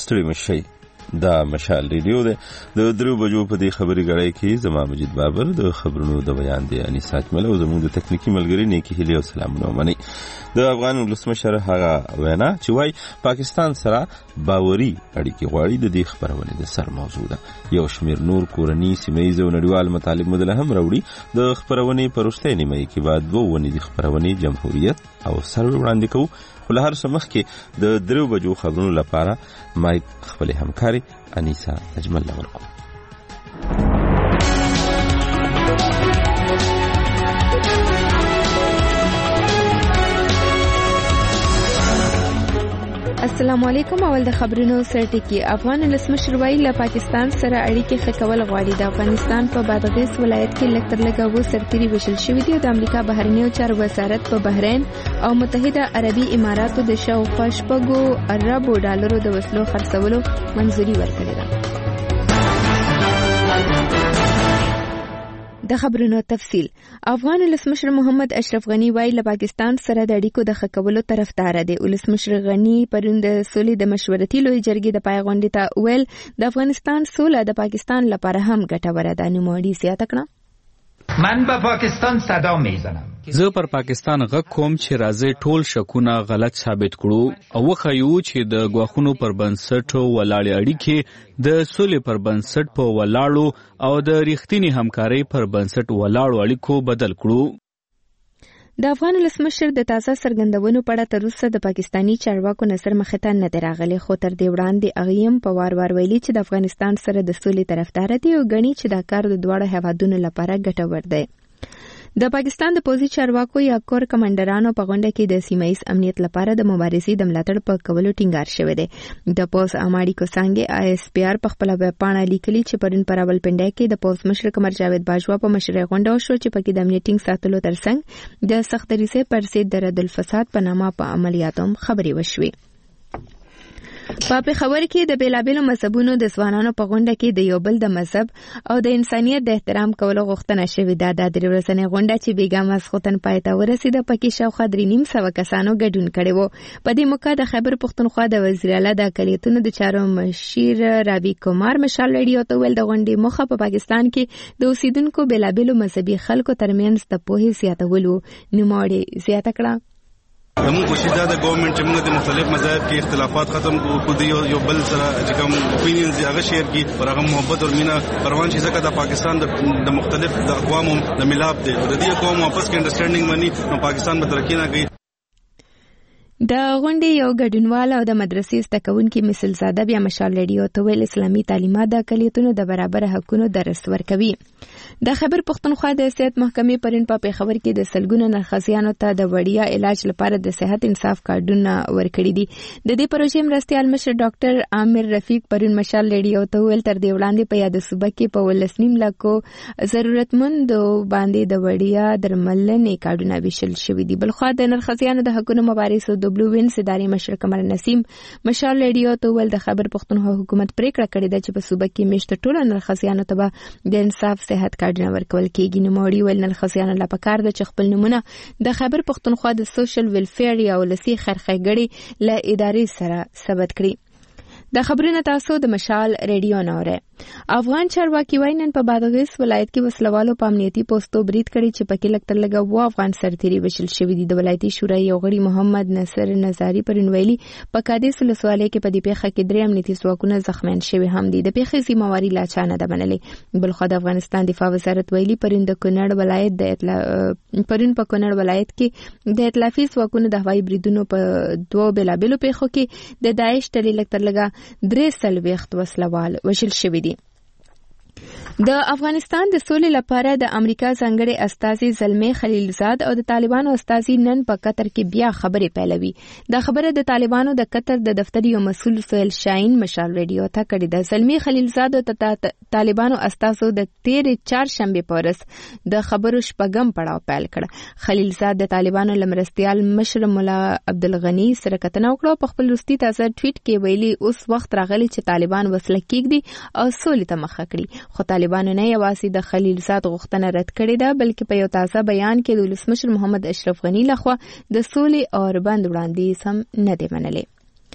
ستړي مشي. دا مشال ریډیو ده. د 3 بجو په دې خبري غړای کې زما مجید بابر د خبرونو د بیان دی انیس اجمل او زموږ د تکنیکی ملګری نیکی هلی او سلامونه منی. د افغان ولسمشر هغه وینا چې وای پاکستان سره باوري اړیکې غواړي د دې خبرونه د سر موضوع ده. یو شمیر نور کورنی سیمایي او نړیوال مطالب مدله هم راوړي. د خبرونه پرسته نیمه کې بعد وونه د خبرونه جمهوریت او سر وړاندې کوو. خو له هر څه مخکې د 3 بجو خبرونو لپاره مایک خپل همکاري انیسا اجمل ورکو. السلام علیکم. اول د خبرونو سرټکی. افغان ولسمشر وایي له پاکستان سره اړیکې ښه کول غواړي. د افغانستان په بادغیس ولایت کې لږ تر لږه 2 سرتیري وژل شوي دي. د امریکا بهرنیو چارو وزارت په بحرین او متحده عربي اماراتو د شاوخوا $6 ارب د وسلو خرڅولو منظوري ورکړې ده. د خبرونو تفصیل. افغان ولسمشر محمد اشرف غنی وایي له پاکستان سره د اړیکو د ښه کولو طرفدار دی. ولسمشر غنی پرون د سولې د مشورتي لوی جرګې د پای غونډې ته ویل د افغانستان سوله د پاکستان لپاره هم ګټوره ده. نوموړي زیاته کړه من به پاکستان صدا میزنم. زه پر پاکستان غږ کوم چې راځي ټول شکونه غلط ثابت کړو او وخایو چې د غواخونو پر بنسټ ولاړې اړیکې د سولې پر بنسټ په ولاړو او د ریښتینی همکارۍ پر بنسټ ولاړو اړیکو بدل کړو. د افغان ولسمشر د تازه څرګندونو په اړه تر اوسه د پاکستانی چارواکو نظر مخې ته نه دی راغلی. خو تر دې وړاندې هغه هم په وار ویلي چې د افغانستان سره د سولې طرفدار دی او ګڼي چې دا کار د دواړو هیوادونو لپاره ګټور دی. د پاکستان د پوځي چارواکو یا کور کمانډرانو په غونډه کې د سیمایي امنیت لپاره د مبارزې د ملاتړ په کولو ټینګار شوی دی. د پوز اماړي کو څنګه ISPR په خپل ویبپاڼه لیکلي چې پرون پر راولپنډي کې د پوز مشر قمر جاوید باجوا په مشرۍ غونډه شو چې پکې د امنیت ټینګ ساتلو ترڅنګ د سخت دریسه پر ضد د رد الفساد په نامه په عملیاتو خبري وشوي. په پیښور کې د بیلابیلو مذهبونو د ځوانانو په غونډه کې د یو بل د مذهب او د انسانيت د احترام کولو غوښتنه شوې ده. د 3 ورځې غونډه چې بیګا ماسخوتن پای ته ورسیده پکې شاوخوا 3.5 کسانو ګډون کړي وو. په دې موقع د خیبر پښتونخوا د وزیر اعلی د اقلیتونو د چارو مشیر رابی کومار مشال ریډیو ته ویل د غونډې موخه په پاکستان کې د اوسیدونکو بیلابیلو مذهبي خلکو ترمنځ د پوهې زیاتولو. نوموړي زیاته کړه زموږ کوشش دا د ګورنمنت چې موږ د مختلف مذاهب کې اختلافات ختم کړو، د یو بل سره چې کوم اپینینز هغه شیر کی پر هغه محبت او مینا پروان شي. ځکه د پاکستان د مختلف د اقوامو د ملاپ دی او د دې قوم واپس کې انډرسټانډینګ باندې نو پاکستان به ترقی نه کوي. د غونډې یو ګډونوال او د مدرسې زده کوونکي مثل زاده بیا مشال ریډیو ته ویل اسلامي تعلیمات د اقلیتونو د برابر حقونو درس ورکوي. د خیبر پښتونخوا د صحت محکمې پرون په پیښور کې د سلګونو نرخصیانو ته د وړیا علاج لپاره د صحت انصاف کارډونه ورکړي دي. د دې پروژې مرستيال مشر ډاکټر عامر رفیق پرون مشال ریډیو ته ویل تر دې وړاندې په یاد صوبه کې په 19 لکو ضرورتمندو باندې د وړیا درملنې کارډونه ویشل شوي دي. بلخو د نرخصیانو د حقونو مبارز بلو وینز ادارې مشر قمر نسیم مشال ریډیو ته ویل د خیبر پښتونخوا حکومت پریکړه کړې ده چې په صوبه کې میشته ټول نرخصیانو ته د انصاف صحت کارډونه ورکول کېږي. نوموړي ویل نرخصیانو لا پکار ده چې خپل نمونه د خیبر پښتونخوا د سوشل ویلفیر یا ولسی خیرخېګړې له ادارې سره ثبت کړي. د خبرونو تاسو د مشال ریډیو نوره. افغان چارواکي وايي نن په بادغیس ولایت کې وسلوالو په امنیتي پوسټو برید کړی چې پکې لږ تر لږه 2 افغان سرتیري وژل شوي دي. د ولایتي شورای یو غړي محمد نصر نظاری پرون ویلي په قادس ولسوالۍ کې په دې پیښه کې 3 امنیتي ځواکونه زخمیان شوي هم دي. د پیښې ذمہواری لا چا نه ده منلې. بلخو د افغانستان دفاع وزارت ویلي پرون په کونړ ولایت کې د ائتلافي ځواکونو د هوایي بریدونو په 2 بیلابیلو پیښو کې د داعش ډلې لږ تر لږه 3 وسلوال وژل شوي دي. د افغانستان د سولې لپاره د امریکا ځانګړي استازي زلمي خلیلزاد او د طالبانو استازي نن په قطر کې بیا خبرې پیلوي. دا خبره د طالبانو د قطر د دفتر یو مسؤل سهیل شاهین مشال ریډیو ته کړې ده. زلمي خلیلزاد او طالبانو استازو د 4 شنبه په ورځ د خبرو شپږم پړاو پیل کړ. خلیلزاد د طالبانو لمرستيال مشر مولا عبدالغنی سره کتنه وکړه. په خپل وروستي تازه ټویټ کې ویلي اوس وخت راغلی چې طالبان وسله کېږدي او سولې ته مخه کړي. خو طالبانو نه یوازې د خلیلزاد غوښتنه رد کړې ده بلکې په یو تازه بیان کې د ولسمشر محمد اشرف غنی لخوا د سولې او بند وړاندیز هم نه دی منلی.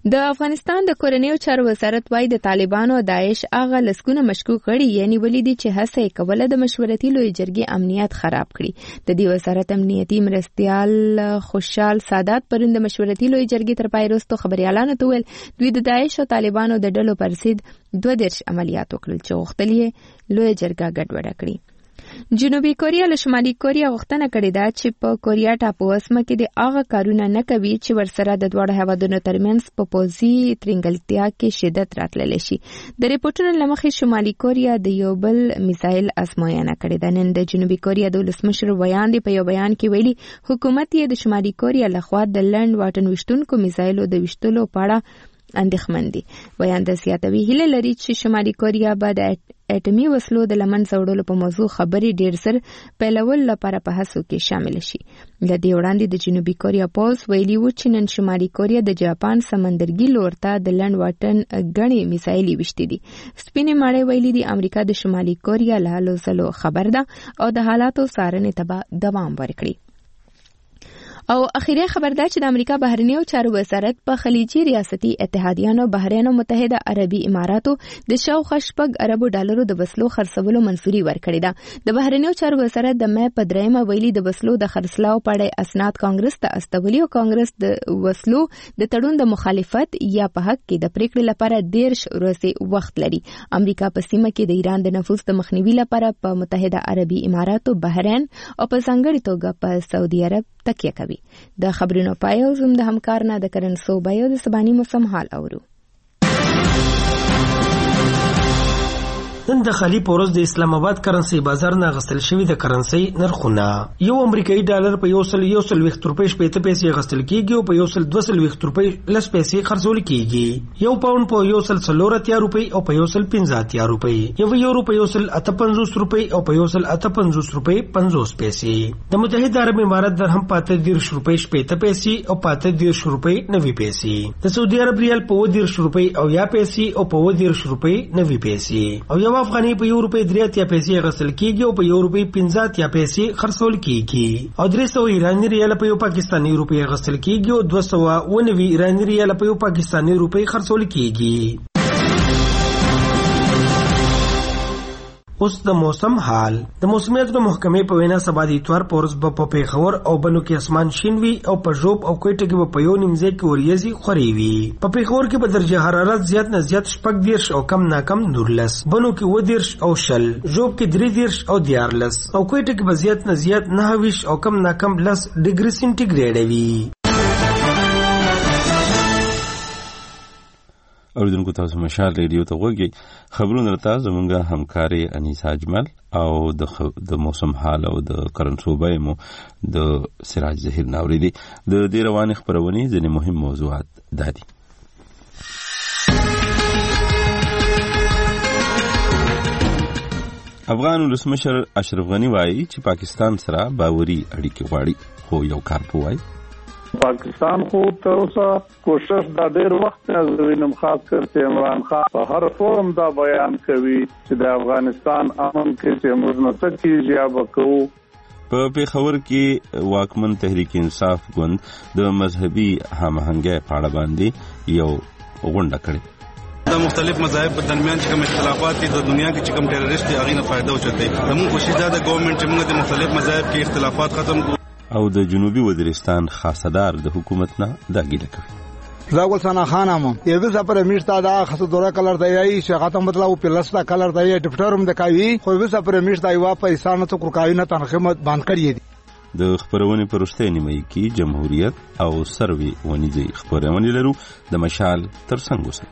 د افغانستان د کورنیو چارو وزارت وايي د طالبانو او داعش هغه لسګونه مشکوک غړي یعنی ولیدي چې هڅه یې کوله د مشورتي لوی جرګې امنیت خراب کړي. د دې وزارت امنیتي مرستیال خوشحال سادات پرون د مشورتي لوی جرګې تر پای وروسته خبريالانو ته ویل دوی د داعش او طالبانو د ډلو پر ضد 22 عملیات وکړل چې غوښتل یې لوی جرګه ګډوډه کړي. جنوبي کوریا له شمالي کوریا غوښتنه کړې ده چې په کوریا ټاپووسمه کې د هغه کارونه نه کوي چې ورسره د دواړو هیوادونو ترمنځ په پوځي ترنګلتیا کې شدت راتللی شي. د ریپورټونو له مخې شمالي کوریا د یو بل میزایل ازموینه کړې ده. نن د جنوبي کوریا د ولسمشر ویان دی په یو بیان کې ویلي حکومت یې د شمالي کوریا لخوا د لنډ واټن ویشتونکو میزایلو د ویشتلو په اړه اندېښمن دي. بیان د زیاتوي هیله لري چې شمالي کوریا به د اټومي وسلو د لمنځه وړلو په موضوع خبرې ډېر زر پیلولو لپاره په هڅو کې شامل شي. له دې وړاندې د جنوبي کوریا پوځ ویلي و چې نن شمالي کوریا د جاپان سمندرګي لور ته د لنډ واټن ګڼې میزایلې ویشتې دي. سپینې ماڼۍ ویلي دي امریکا د شمالي کوریا له هلو ځلو خبر ده او د حالاتو څارنې ته به دوام ورکړي. او اخیری خبر ده چې د امریکا بهرنیو چارو وزارت په خلیجي ریاستي اتحادیانو بحرین او متحده عربي اماراتو د شاوخوا $10 د وسلو خرڅولو منظوري ورکړې ده. د بهرنیو چارو وزارت د مې په 3 ویلي د وسلو د خرڅلاو په اړه اسناد کانګرس ته استولي او کانګرس د وسلو د تړون د مخالفت یا په حق کې د پریکړې لپاره 10 ورځې وخت لري. امریکا په سیمه کې د ایران د نفوذ د مخنیوي لپاره په متحده عربي اماراتو، بحرین او په ځانګړي توګه په سعودي عرب تکیه کوي. د خبرونو پای او زم د همکار نه د کرنسو بایو د سبانی موسم حال اورو. نن د خلی پورز د اسلام آباد کرنسی بازار نه غسل شوی د کرنسی نرخونه یو امریکایي ډالر په 120 روپۍ 70 پیسې غسل کیږي او په 220 روپۍ لس پیسې خرڅول کیږي. یو پاوند په 140 روپۍ او په 150 روپۍ، یو یورو په 158 روپۍ او په 158 روپۍ 50 پیسې. د متحده عرب امارات درهم په 30 روپۍ 70 پیسې او په 30 روپۍ 90 پیسې. د سعودي عرب ریال په 30 روپۍ او یا پیسې او په 30 روپۍ 90 پیسې. او یو افغاني په €1 پیسې غسل کیږي او په €50 پیسې خرڅول کیږي. او 300 ایرانی ریال په یو پاکستاني روپۍ غسل کیږي او 290 ایرانی ریال په یو پاکستاني روپۍ خرڅول کیږي. اوس د موسم حال. د موسمیات د محکمې په وینا سبا د اتوار پورز په پیښور او بنو کې اسمان شین وي او په ژوب او کوټه کې په یو نیمځای کې وریځي خوري وي. په پیښور کې په درجه حرارت زیات نه زیات 14 او کم نه کم 19، بنو کې 20 او 10، ژوب کې 23 او 14 او کوټه کې په زیات نه زیات 29 او کم نه کم 10 ډیګري سنټیګریډ وي. اوریدونکو تاسو مشال ریډیو ته وګورئ. خبرونه راته زمونږه همکاري انیسا اجمل او د موسم حال او د کرنسوبای مو د سراج ظهیر ناوری دي. د دې رواني خبرونه ځینې مهم موضوعات دادي. افغان ولسمشر اشرف غنی وایي چې پاکستان سره باوري اړیکې غواړي، خو یو کار پوي پاکستان خو تر اوسه کوشش دا ډېر وخت نه وینم، خاص کر عمران خان په هر فورم دا بیان کوي چې د افغانستان امن کې چې موږ نه څه کیږي یا به کوو. په پیښور کې واکمن تحریک انصاف ګوند د مذهبي هماهنګۍ په اړه باندې یو غونډه کړې. د مختلف مذاهب په درمیان چې کوم اختلافات دي د دنیا کې چې کوم ټیرریست دي هغه نه فائدہ وچته. زموږ کوشش دا د ګورنمنت چې موږ د مختلف مذاهب کې اختلافات ختم کړو. او د جنوبي وزیرستان خاصدار د حکومت نه دا ګیله کوي. زاغل سنا خانم یو سفر میشتا دا خاص دوره کلر دی چې غته مطلب په لستا کلر دی ډیپټورم د کوي خو یو سفر میشتا یو پیسې نه تو کورکاوی نه تنخمت باندې کړی دي. د خبرونه پرسته نیمه کې جمهوریت او سروي ونیځي خبرونه لرو د مشال تر څنګ وسه.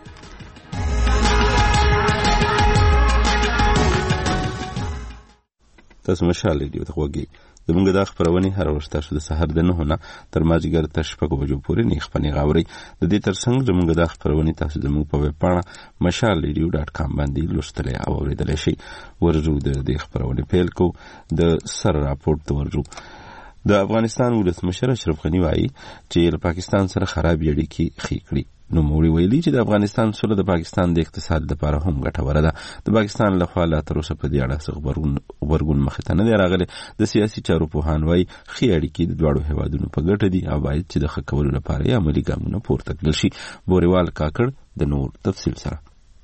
تاسو مشال ریډیو ته وګورئ. زمونږ د خبرونه هر وخت تاسو د سحر د 9 نه تر مازیګر تر 6 بجو پورې نه خپنی غاوري. د دې ترڅنګ زمونږ د خبرونه تاسو زموږ په ویب پاڼه mashalradio.com باندې لوستلای او اوریدلای شئ. ورجو د دې خبرونه پیل کو د سر راپورټ ورجو. د افغانستان ولسمشر اشرف غنی وایي چې له پاکستان سره خراب اړیکې خې کړې نوموړي ویلي چې د افغانستان سوله د پاکستان د اقتصاد لپاره هم ګټوره ده. د پاکستان لخوا لا تر اوسه په دې اړه څه غبرګون مخې ته نه دی راغلی. د سیاسي چارو پوهان وایي ښې اړیکې د دواړو هیوادونو په ګټه دي او باید چې د ښه کولو لپاره یې عملي ګامونه پورته کړل شي. بوریوال کاکړ د نور تفصیل سره.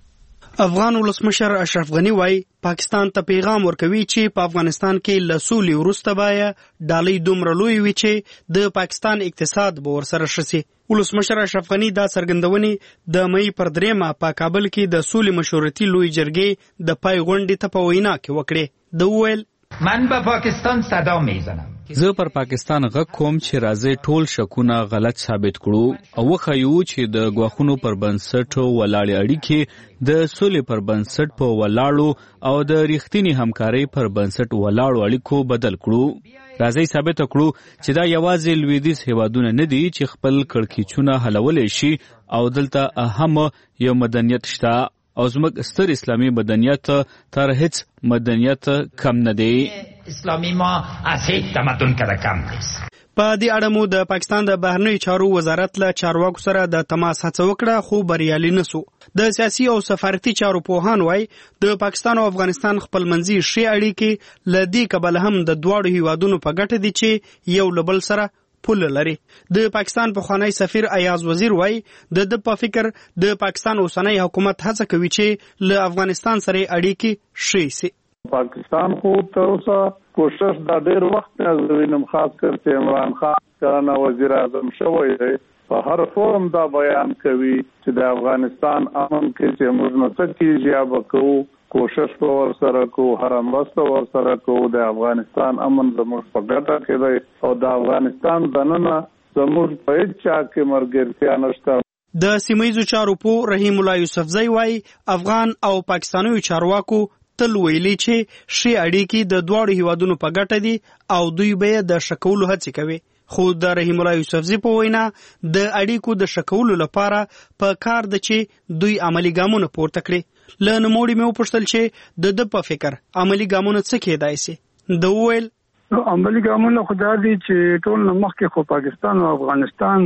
افغان ولسمشر اشرف غنی وای پاکستان ته پیغام ورکوي چې په افغانستان کې له سولې وروسته باید ډالۍ دومره لوی وي چې د پاکستان اقتصاد به ورسره شي. ولسمشر اشرف غنی دا څرګندونې د مئی پر 3 په کابل کې د سولې مشورتي لوی جرګې د پای غونډې ته په وینا کې وکړې. د ویل من به پاکستان صدا میزنم. زه پر پاکستان غږ کوم چې راځي ټول شکونه غلط ثابت کړو او وخایو چې د غواخونو پر بنسټ ولاړې اړیکې د سولې پر بنسټ په ولاړو او د ریښتینی همکارۍ پر بنسټ ولاړو اړیکو بدل کړو. راځي ثابت کړو چې دا یوازې لویدیځ هیوادونه نه دي چې خپل کړکېچونه حلولای شي او دلته اهم یو مدنیت شته او زموږ ستر اسلامي مدنیت تر هیڅ مدنیت کم نه دی. اسلامی ما از هیچ تمدن کده کم نیست. په دې اړه مو د پاکستان د بهرنیو چارو وزارت له چارواکو سره د تماس هڅه وکړه خو بریالي نسو. د سیاسي او سفارتي چارو پوهان وای د پاکستان او افغانستان خپلمنځي ښې اړیکې له دې کبله هم د دواړو هیوادونو په ګټه دي چې یو له بل سره پول لري. د پاکستان پخوانی سفیر ایاز وزیر وای د په فکر د پاکستان اوسنی حکومت هڅه کوي چې له افغانستان سره اړیکې ښې شي. پاکستان خو تر اوسه کوشش د ډېر وخت نه زوینم خاص کر چې عمران خان کله وزیر اعظم شوی دی په هر فورم دا بیان کوي چې د افغانستان امن کې چې موږ نه سکیږي یا وکړو کوشش په ور سره کو هر مرسته ور سره کو د افغانستان امن زموږ په ګټه کې دی او د افغانستان دننه زموږ په هیڅ چا کې مرګرتیا نشته. د سیمایي چارو په رحیم الله یوسفزئی وای افغان او پاکستاني چارواکو تل ویلي چې ښې اړیکې د دواړو هیوادونو په ګټه دي او دوی به د شکولو هڅې کوي. خو د رحیم الله یوسفزئی په وینا د اړیکو د شکولو لپاره په کار ده چې دوی عملی ګامونه پورته کړي. له نوموړي مې وپوښتل چې د په فکر عملی ګامونه څه کېدای شي. د ویل عملی ګامونه خدای دي چې ټول مخکې خو پاکستان او افغانستان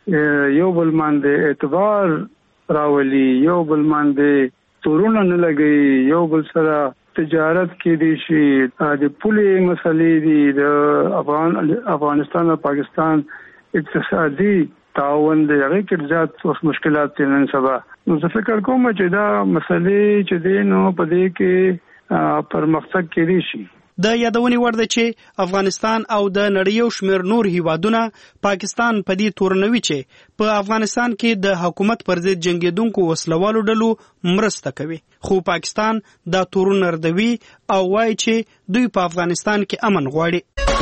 یو بل باندې اعتبار راولي، یو بل باندې تورونه نه لګي، یو بل سره تجارت کې دي شي د پولې مسلې دي د افغانستان او پاکستان اقتصادي تعاون د هغه کې زیات اوس مشکلات دي نن سبا. نو زه فکر کوم چې دا مسلې چې دي نو په دې کې پرمختګ کوي شي. د یادونې وړ ده چې افغانستان او د نړۍ یو شمېر نور هیوادونه پاکستان په دې تورنوي چې په افغانستان کې د حکومت پر ضد جنګیدونکو وسلوالو ډلو مرسته کوي، خو پاکستان دا تورونه ردوي او وایي چې دوی په افغانستان کې امن غواړي.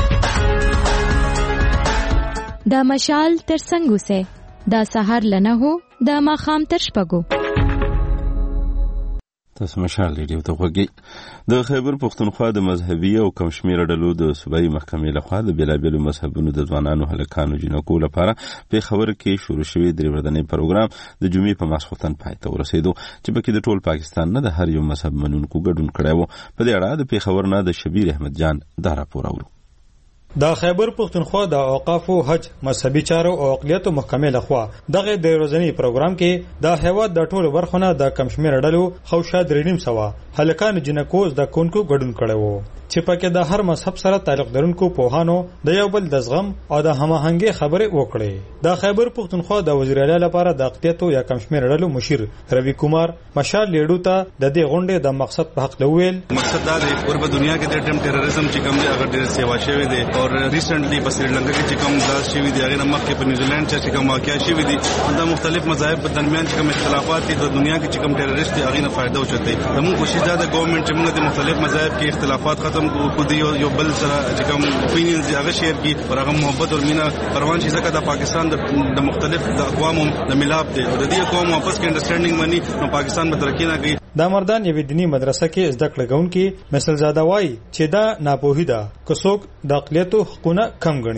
دا مشال تر څنګه وسه دا سحر لنه هو دا ماخام تر شپږو. تاسو مشال ریډیو ته وګورئ. د خیبر پښتونخوا د مذهبي او کم شمېره ډلو د صوبایي محکمې لخوا د بېلابېلو مذهبونو د ځوانانو هلکانو جنکو لپاره پېښور کې شروع شوی درې ورځنی پروګرام د جمعې په ماسخوتن پای ته ورسېدو چې پکې د ټول پاکستان نه د هر یو مذهب منونکو ګډون کړی و. په دې اړه د پېښور نه د شبیر احمد جان دا راپور اورو. د خیبر پښتونخوا د اوقاف او حج مذهبي چارو او اقلیتو محکمې لخوا دغه د ورځنی پروګرام کې د هیواد د ټولو برخونه د کم شمېر ډلو خوشا 3.5 هلکان جنکو د کونکو ګډون کړي وو چې پکې د هر مذهب سره تعلق لرونکو پوهانو د یو بل د زغم او د هماهنګي خبرې وکړي. د خیبر پښتونخوا د وزیر اعلی لپاره د اقلیتو یا کم شمېر ډلو مشیر روی کومار مشال لیډو ته د دې غونډې د مقصد په حق ویل. مقصد دا دی ور په دنیا کې د ټیرریزم چې کوم دی هغه ډېر سیوا شوی دی او ریسنټلی په سریلانکا کې چې کوم داس شوی دی هغه مخکې په نیوزیلند چې کوم واقعیا شوی دی دا مختلف مذاهب په درمیان چې کوم اختلافات دي د دنیا کې چې کوم ټیرریست دی هغه نه فائدہ وچتای. زموږ کوشش دا د ګورنمنت چې موږ د مختلف مذاهب کې اختلافات ختم کو دی یو بل سره چې کوم اپینینز هغه شیر کی پر هغه محبت او مینا پروان شي ځکه د پاکستان د مختلف د اقوامو د ملاپ دی او د دې قوم واپس کې انډرسټانډینګ مني نو پاکستان به ترقی نه کوي. د مردان یوه دینی مدرسه کې زده کړه کوونکي مثال زاده وای چې دا ناپوهی ده که څوک د اقلیتو حقوقونه کم ګڼي.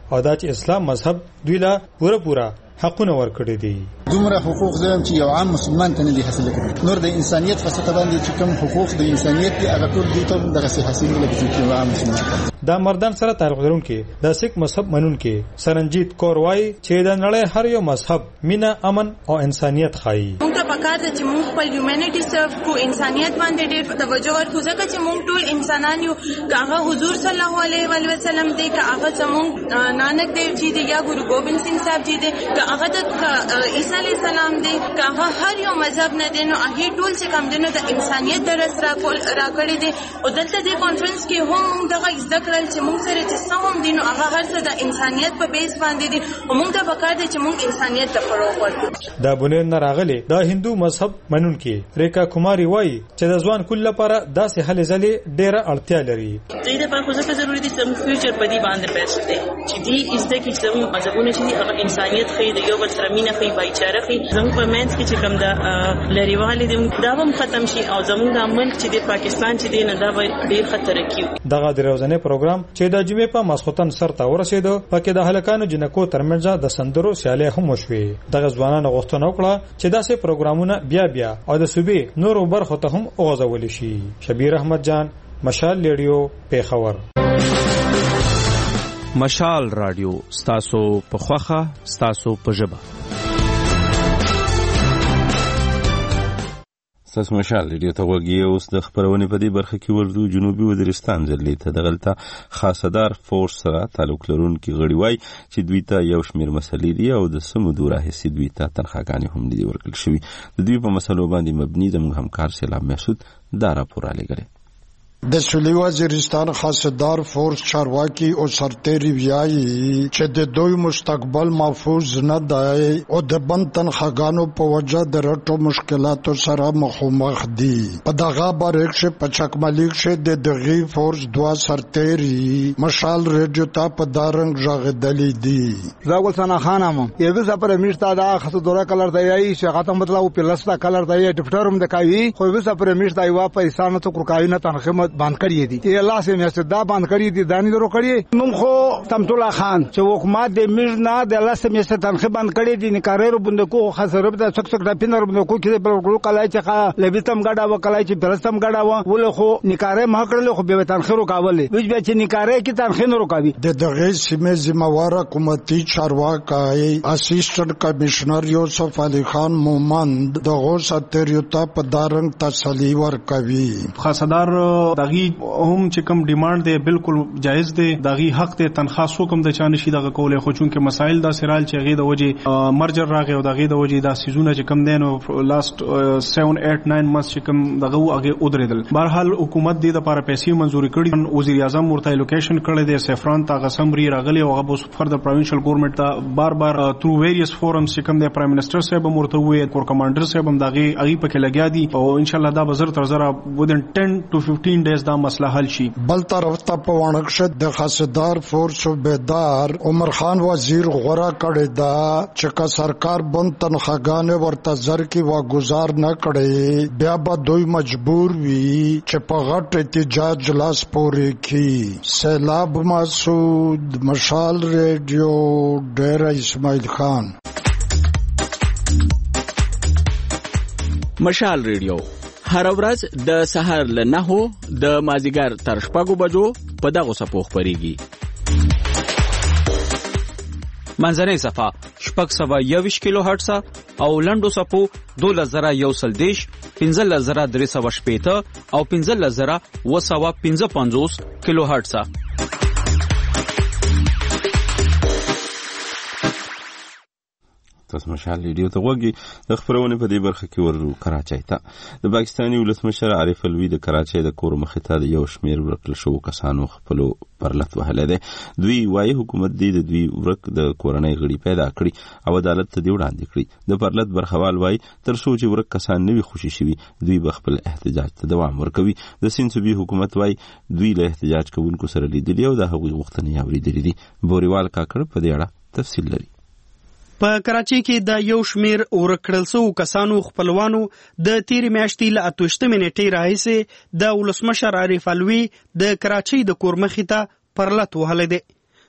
او دا چې اسلام مذهب دوی لا پوره حقونه ورکړي دي. دومره حقوق زم چې یو عام مسلمان ته نه دي حاصل کړي. نور د انسانيت فلسفه باندې چې کوم حقوق د انسانيت دي هغه ټول دي ته دغه سي حاصل کړي چې یو عام مسلمان. دا مردان سره تعلق لرونکي د سیک مذهب منونکي سرنجیت کور وای چې د نړۍ هر یو مذهب مینا امن او انسانيت خایي. موږ ته پکار ده چې موږ خپل هیومانيټي سرف کو انسانيت باندې ډېر توجه ورکړو ځکه چې موږ ټول انسانان یو. هغه حضور صلی الله علیه وسلم دی که هغه زموږ نانک دیو جی دی یا ګورو ګوبند سنگ صاحب جی دی که هغه د عیسی علیه السلام دی که هغه هر یو مذهب نه دی نو هغه ټول چې کوم دی نو د انسانيت درس راکړی دی او دلته د کانفرنس کې هم موږ دغه زده کړل چې موږ سره چې څه دي نو هغه هر څه د انسانيت په بیس باندې دي او موږ ته پکار دي چې موږ انسانيت ته فروغ ورکړو. دا بنین نه راغلي د هندو مذهب منونکي ریکا کوماری وای چې د ځوان کل لپاره داسې هلې ځلې ډېره اړتیا لري. دې لپاره خو ځکه ضروري دي چې موږ فیوچر په دې باندې پېښ دي چې دې زده کې چې موږ مذهبونه چې هغه انسانيت خې د یو بل سره مینه خې بایچاره خې زموږ په منځ کې چې کوم د لریوالې دي دا هم ختم شي او زموږ د ملک چې د پاکستان چې دی نه دا ډېر خطر کیو. دغه د روزانه پروګرام چې د جمعې په ماسختن سر ته ورسېدو پکې د هلکانو جنکو ترمنځ د سندرو سیالي هم وشوي. دغه ځوانانو غوښتنه وکړه چې داسې پروګرامونه بیا او د صوبې نورو برخو ته هم اوغځول شي. شبیر احمد جان، مشال ریډیو، پیښور. مشال رادیو ستاسو په خوخه ستاسو په ژبه. ستاسو مشال ریډیو ته وګورئ. اوس د خبرونې په دې برخه کې ورځو جنوبي وزیرستان ځلې ته دغلته خاصدار فورس سره تعلق لرونکي غړي وای چې دوی ته یو شمېر مسلې دي او د سمودو راهیسې دوی ته تنخواګانې هم دي ورکړل شوي. د دوی په مسلو باندې مبني زموږ همکار سیلاب محسود دا راپور رالیږلی. د سویلي وزیرستان خاصدار فورس چارواکي او سرتیري ویایي چې د دوی مستقبل محفوظ نه دی او د بند تنخواګانو په وجه د رټو مشکلاتو سره مخامخ دي. په دغه باره کې په چکملیک کې د دغه فورس دوا سرتیري مشال ریډیو ته په دارنګ ژغدلې دي. زاګل ثنا خانم یو ځپره میشتا دا خاصدار کلر دی چې غاټم مطلب په لستا کلر دی ډیپټروم د کوي خو یو ځپره میشتا یو په انسان ته کورکاوی نه تنخمه باند کړی دي. ته الله سي میاشت دا باند کړی دي دانی درو کړی نوم خو تمتولا خان چې حکومت د میرنا د الله سي میاشت تنخې باند کړی دي نکارېرو بندکو خسرب د څک د پینر بندکو کې په ګلو کلای چې لبیتم غډا وکلای چې پرستم غډا ول خو نکارې ما کړل خو به تنخې روکاولې وځ به چې نکارې کې تنخې نه روکاوي. د دغه سیمه ذمہوار حکومتي چارواکي اسسټنټ کمشنر یوسف علي خان مومند دغه سرتیرو ته په دارنګ تسلی ورکوي. خاصدار دغه هم چې کوم ډیماند دی بالکل جایز دی. دغه حق دی تنخواه سو کوم د چانه شي دغه کولې خو چونکه مسائل دا سرال چې غي د وجه مرجر راغی او دغه د وجه دا سيزونه چې کوم دین او لاست 7 8 9 مس چې کوم دغه هغه ودرېدل. بهرحال حکومت دې د لپاره پیسې منزوري کړې. وزیر اعظم ورته لوکیشن کړی دی سفران ته غسمري راغلی او هغه سفر د پروینشل ګورنمنت ته بار ترو ویریس فورمز چې کوم د پرایم منسٹر صاحب مرته وې کور کمانډر صاحب هم دغه هغه پکې لګیا دي او ان شاء الله دا بزر تر زره ودن 10 to 15 days دا مسله حل شي. بل طرف ته په وانکشت د خاصدار فورس صوبیدار عمر خان وزیر غورا کړی دا چې کا سرکار بند تنخواګانې ورته زر کې واګزار نه کړي بیا به دوی مجبور وي چې په غټ احتجاج لاس پورې کړي. سیلاب مسعود، مشال ریډیو، ډیره اسماعیل خان. مشال ریډیو هر ورځ د سحر له 9 د مازیګر تر 6 بجو په دغه صفو خبريږي. منځنۍ صفه 621 کیلو هرتز او لنډو صفو 2110 15315 او 15255 کیلو هرتز. تاسو مشال ریډیو ته وګورئ. د خبرونه په دې برخه کې ورو کراچۍ ته د پاکستاني ولسمشر عارف الوی د کراچۍ د کور مخې ته د یو شمېر ورکل شو کسانو خپل پرلط وهله ده. دوی وايي حکومت دې د دوی ورک د کورنۍ غړي پیدا کړي او عدالت ته دی وړاندې کړي. د پرلط برخوال وايي تر څو چې ورک کسان نه وي خوشي شوي دوی بخپل احتجاج ته دوام ورکوي. د سیند صوبې حکومت وايي دوی له احتجاج کوونکو سره لیدلي او د هغوی غوښتنې اورېدلې دي. بوريوال کاکړ په دې اړه تفصیل لري. په کراچۍ کې د یو شمیر ورکړل شو کسانو خپلوانو د تیرې میاشتې له 28 نیټې راهیسې د ولسمشر عارف الوی د کراچۍ د کور مخې ته پرلط وهلی دی.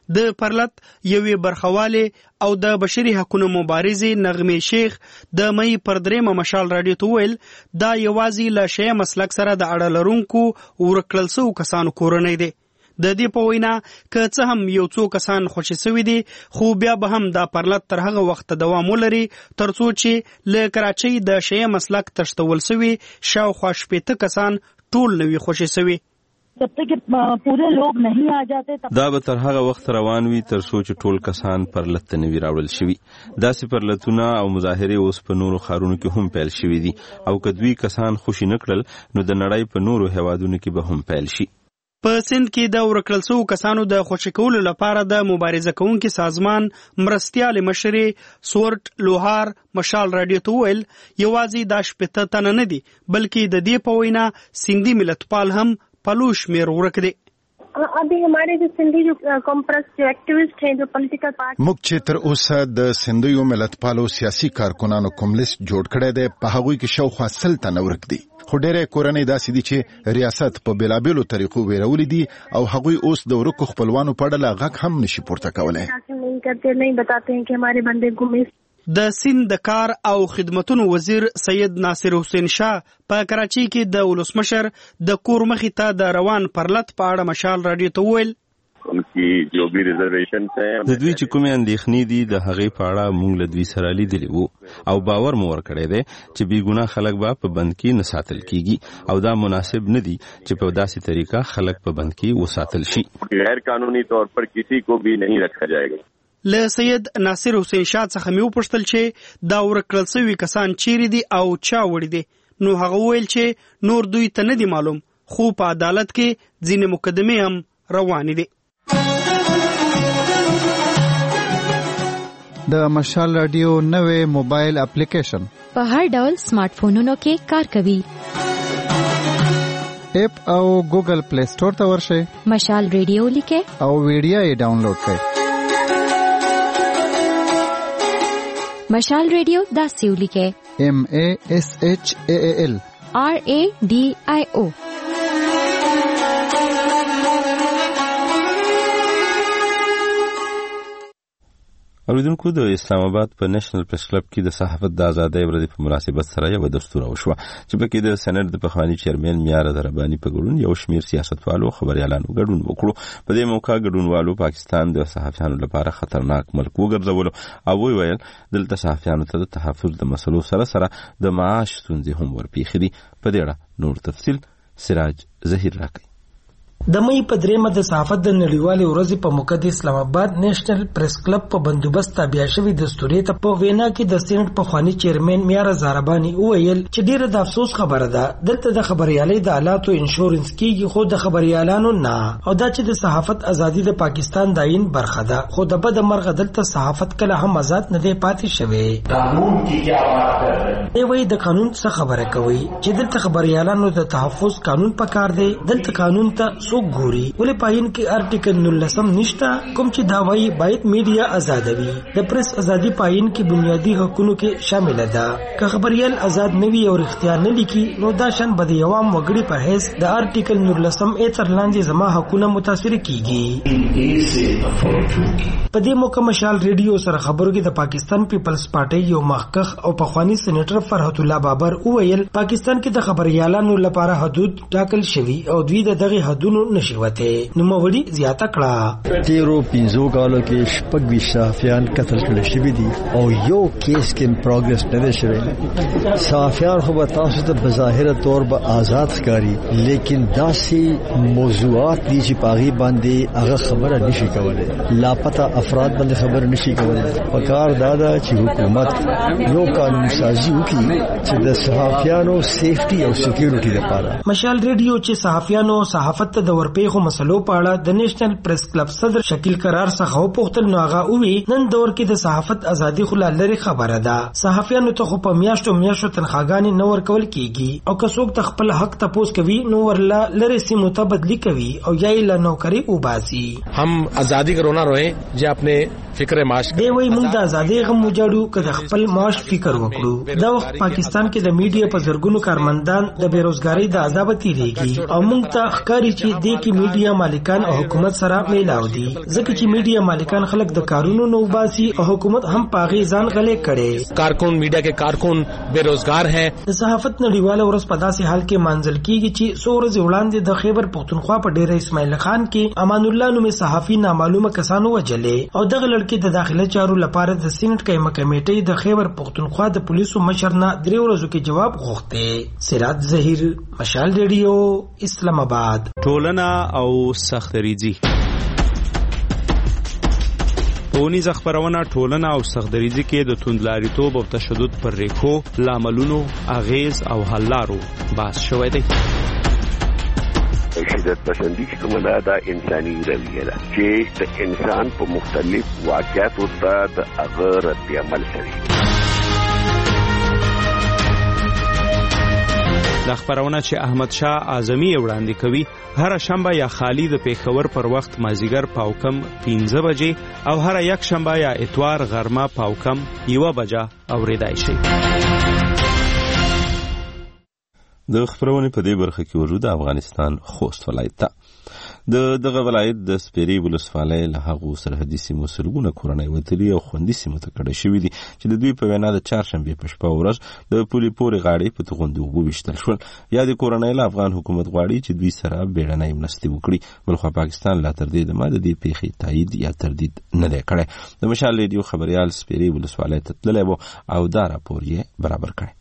د پرلط یوې برخواله او د بشري حقوقو مبارزې نغمه شیخ د مې پر 3 مشال رادیو ته ویل دا یوازې له شی مسلک سره د اړه لرونکو ورکړل شو کسانو کورنۍ دی. د دې په وینا که څه هم یو څو کسان خوشي شوي دي خو بیا به هم دا پرلط تر هغه وخت دوام ولري ترڅو چې له کراچۍ د شی مسلک تشتول شوي شاوخوا 80 کسان ټول نوي خوشي شوي. जब तक पूरे लोग नहीं आ जाते دا به تر هغه وخت روان وي تر څو چې ټول کسان پرلط ته نوي راوړل شوي. داسې پرلطونه او مظاهرې اوس په نورو ښارونو کې هم پیل شوي دي او که دوی کسان خوشي نه کړل نو د نړۍ په نورو هیوادونو کې به هم پیل شي. په سند کې د ورکړل شوو کسانو د خوشي کولو لپاره د مبارزه کوونکي سازمان مرستیال مشري سورت لوهار مشال رادیو ته ویل یوازې دا 80 تنه نه دي بلکې د دې په وینا سندي ملتپال هم پلوش میر ورک دي. अभी हमारे जो सिंधी जो कॉम्प्रेस जो एक्टिविस्ट हैं जो पॉलिटिकल पार्टी موږ چې تر اوسه د سندیو ملتپالو سیاسي کارکنانو کوم لیست جوړ کړی دی په هغوی کې شاوخوا 100 تنه ورک دي خو ډېرې کورنۍ داسې دي چې ریاست په بېلابېلو طریقو ویرولي دي او هغوی اوس د ورکو خپلوانو په اړه غږ هم نشي پورته کولی. नहीं बताते हैं कि हमारे बंदे गुमे. د سند د کار او خدمتونو وزیر سید ناصر حسین شاه په کراچۍ کې د ولسمشر د کور مخې ته د روان پرلط په اړه مشال رادیو ته ویل انکی جو بھی ریزرویشنز ہیں د دوی چې کومې اندېښنې دي د هغې په اړه موږ له دوی سره لیدلي وو او باور مو ورکړی دی چې بې ګناه خلک به په بند کې نه ساتل کیږي او دا مناسب نه دي چې په داسې طریقه خلک په بند کې وساتل شي. غیر قانونی طور پر کسی کو بھی نہیں رکھا جائے گا. له سید ناصر حسین شاه څخه مې وپوښتل چې دا ورکړل شوي کسان چیرې دي او چا وړي دي نو هغه ویل چې نور دوی ته نه دي معلوم خو په عدالت کې ځینې مقدمې هم روانې دي. د مشال رادیو نوې موبایل اپلیکیشن په هر ډول سمارټ فونونو کې کار کوي. اپ او ګوګل پلی سٹور ته ورشئ مشال رادیو لیکئ او ویډیو یې ډاونلوډ کړئ. مشال ریڈیو دا سیو لکھے MASHAAL RADIO. اوریدونکو د اسلام آباد په نېشنل پریس کلب کې د صحافت د ازادۍ ورځې په مناسبت سره یو دستور وشو چې پکې د سند د پخوانی چیرمن میار دربانی په ګډون یو شمیر سیاستوالو خبريالانو ګډون وکړو. په دې موقع ګډونوالو پاکستان د صحافیانو لپاره خطرناک ملک وګرځولو او ویل دلته صحافیانو ته د تحفظ د مسلو سره سره د معاش ستونزې هم ورپېښې دي. په دې اړه نور تفصیل سراج ظهیر راکړي. د مې په 3 د صحافت د نړیوالې ورځې په موقع د اسلام آباد نېشنل پریس کلب په بندوبست تابع شوی دستوري ته په وینا کې د سینټ په خواني چیرمن میار زاربانی ویل چې ډیره د افسوس خبره ده دلته د خبريالۍ د آلاتو انشورنس کیږي خو د خبريالانو نه او دا چې د صحافت ازادي د پاکستان د عین برخه ده خو د بد مرغه دلته صحافت کله هم آزاد نه دی پاتې شوی. قانون کی کیا بات کر رہے ہیں؟ ای وای د قانون څخه خبره کوي چې دلته خبريالانو د تحفظ قانون پکار دی دلته قانون ته څوک ګوري ولې پاین کې آرټیکل 19 نشته کوم چې دا وایي باید میډیا آزاد وي. د پریس ازادي پاین کې بنیادی حقوقو کې شامل ده. که خبريال آزاد نه وي او اختیار نه لیکي نو دا شان بد عوام وګړي په هیڅ د آرټیکل 19 اتر لاندې زما حقوقونه متاثر کیږي. په دې موقع مشال ریډیو سره خبرو کې د پاکستان پیپلز پارټي یو مخکخ او پخوانی سېنیټر فرحت الله بابر وویل پاکستان کې د خبريالانو لپاره حدود ټاکل شوي او دوی دغه حدودو نشي وته. نو موري زیاته کړه 13 کالو کې شپږ صحافیان قتل کړل شوي دي او یو کیس کې پروګرس نه دی شوی. صحافیان خو به تاسو ته بظاهر طور به آزاد ښکاري لیکن داسې موضوعات دي چې پاغي باندې هغه خبره نشي کولای. لاپته افراد باندې خبره نشي کولای. پکار دادا چې حکومت یو قانون سازي وکړي چې د صحافیانو سیفټي او سکیورټي لپاره. مشال ریډیو چې صحافیانو صحافت ته د ورپېښو مسلو په اړه د نېشنل پریس کلب صدر شکیل قرار څخه وپوښتل نو هغه وی نن دور کې د صحافت ازادي خو لري خبره ده. صحافیانو ته خو په میاشتو تنخواګانې نه ورکول کیږي او که څوک خپل حق تپوس کوي نو ورلا لری سیمو ته بدلی کوي او یا له نوکری وباسي. हम आजादी का रोना रोए जो अपने فکر معاش دی وای موږ د ازادۍ غم وجاړو که د خپل معاش فکر وکړو. دا وخت پاکستان کې د میډیا په زرګونو کارمندان د بیروزګاری د عذاب تیریږي او موږ ته ښکاري چې د کې میډیا مالکان او حکومت سره میلاو دي، ځکه چې میډیا مالکان خلک د کارونو نو باسي او حکومت هم پاغي ځان غلې کړي. کارکون میډیا کې کارکون بیروزګار ہیں. د صحافت نړیواله ورځ په داسې حال کې مانځل کیږي چې څو ورځې وړاندې د خیبر پختونخوا په ډیره اسماعیل خان کې امان الله نومي صحافي نامعلومه کسانو وجلې او دغه لړکې د داخله چارو لپاره د سینټ قیمه کمیټې د خیبر پختونخوا د پولیسو مشر نه 3 ورځو کې جواب غوښته. سراج ظهیر، مشال ریډیو، اسلام آباد. ټولنه او سختریزي ټولنیزه خبرونه ټولنه او سختریزي کې د توندلاریتوب او تشدد پر ریښو، لاملونو، اغیز او حل لارو بحث شوی دی. شدت پسندی چې کومه دا انساني رویه ده چې د انسان په مختلف واقعاتو ته د هغه رد عمل کوي. دا خبرونه چې احمد شاه اعظمي وړاندې کوي هر شنبه یا خالی د پیښور پر وخت مازیګر پاوکم 15 بجې او هر یک شنبه یا اتوار غرمه پاوکم 1 بجه اوریدای شي. د خبرونه په دې برخه کې وجود افغانستان خوست ولایت ته دغه ولایت د سپیری ولسوالۍ له هغو سرحدي سیمو سلګونه کورنۍ وتلي او خوندي سیمو ته کډه شوي دي چې د دوی په وینا د چهارشنبې په شپه ورځ د پولې پورې غاړې په توغندو اوبو ویشتل شول. یا د کورنۍ له افغان حکومت غواړي چې دوی سره بیړنۍ مرستې وکړي، بلخوا پاکستان لا تر دې دمه د دې پیښې تایید یا تردید نه دی کړی. د مشال ریډیو خبريال سپیری ولسوالۍ ته تللی و او دا راپور یې برابر کړی.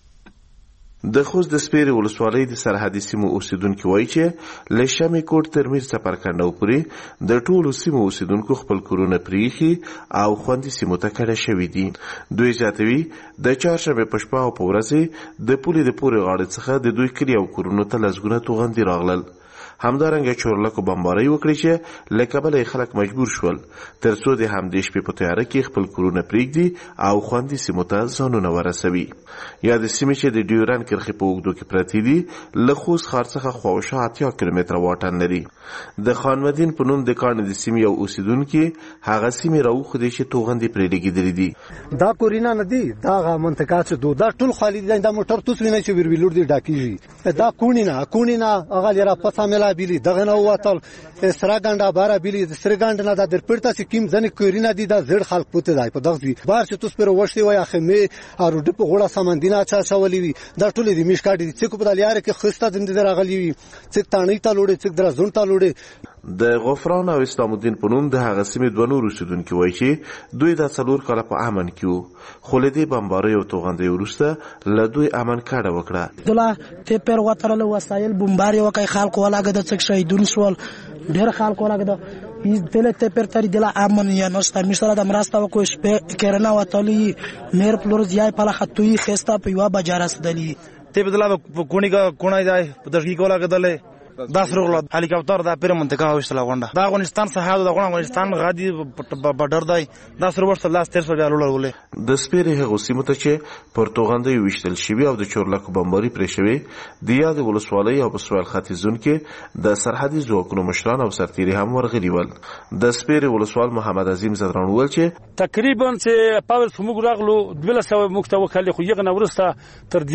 د خوست د سپیرې ولسوالۍ د سرحدي سیمو اوسیدونکو وایي چې له شمې کوټ تر میر څپرکنډو پورې د ټولو سیمو اوسیدونکو خپل کورونه پریښي او خوندي سیمو ته کډه شوي دي. دوی زیاتوي د چهارشنبې په شپه او په ورځې د پولې د پورې غاړې څخه د دوی کلي او کورونو ته لسګونه توغندي راغلل. همدارنګه چورلکو بمبارۍ وکړي چې له کبله خلک مجبور شول تر څو د همدې شپې په تیاره کې خپل کورونه پرېږدي او خوندي سیمو ته ځانونه ورسوي. یا د سیمې چې د ډیورن کرښې په اوږدو کې پرتې دي له خوست ښار څخه خواوشا 80 کیلومتره واټن لري. د خان مدین په نوم د کاڼي د سیمې یو اوسیدونکي هغه سیمې راوښودې چې توغندي پرې لګېدلې دي. دا کورونه نه دي، دا منطقه چې دا ټول خالي دي. دا موټر توس ویني چې ویربلور دي ډاکیږي. دا کونی نه هغه لرا پسا ملا بیلی دغه نو واتل سره ګنده بارا بیلی سره ګنده نه د پرتا سکیم ځنه کورینه دي د زړ خلک پته دی په دغه بار چې توس پر وشتي وای اخمه اروډ په غوړه سمندینه چا چولې وي دا ټول دي مشکاډي چې کو په دلیاره کې خسته دند راغلی وي چې تانې ته لوړې چې در زون ته لوړې. د غفران او اسلام الدین په نوم د هغه سیمې دوه نور اوسیدونکو وایي چې دوی د څلور کاله په امن کې وو خو له دې بمبارۍ او توغندۍ وروسته له دوی امن کاډه وکړه. دله ته پر وترل وسایل بمبارۍ وکړي خلکو ولاګه د څک شهیدون شول ډېر خلکو ولاګه د دله ته پر تر دله امن یا نشته مثلا د مرسته وکړي شپه کرنا وتلی میر پلور زیای په خطوي خسته په یو بجارس دلی ته بدلا کونی کا کونای ځای په دغه کولا کدلې دا سرغله هلیکاپټر دا پیر منطقه وشتله غونډه دا افغانستان سهاد دا افغانستان غادي بډر دی دا سر ورسته لاس تر سو جوړول ولې د سپیرې هغه سیمه ته چې پرتوغندۍ وشتل شوی او د چورلکو بمباري پرې شوی د یاد ولسوالۍ او بسوال ختیځون کې د سرحدي ځواکونو مشران او سرتیري هم ورغلي ول. د سپیرې ولسوال محمد عظیم زدران ول چې تقریبا چې پاول سموږ راغلو 1200 مکتوب کلی خو یغه نورسته تر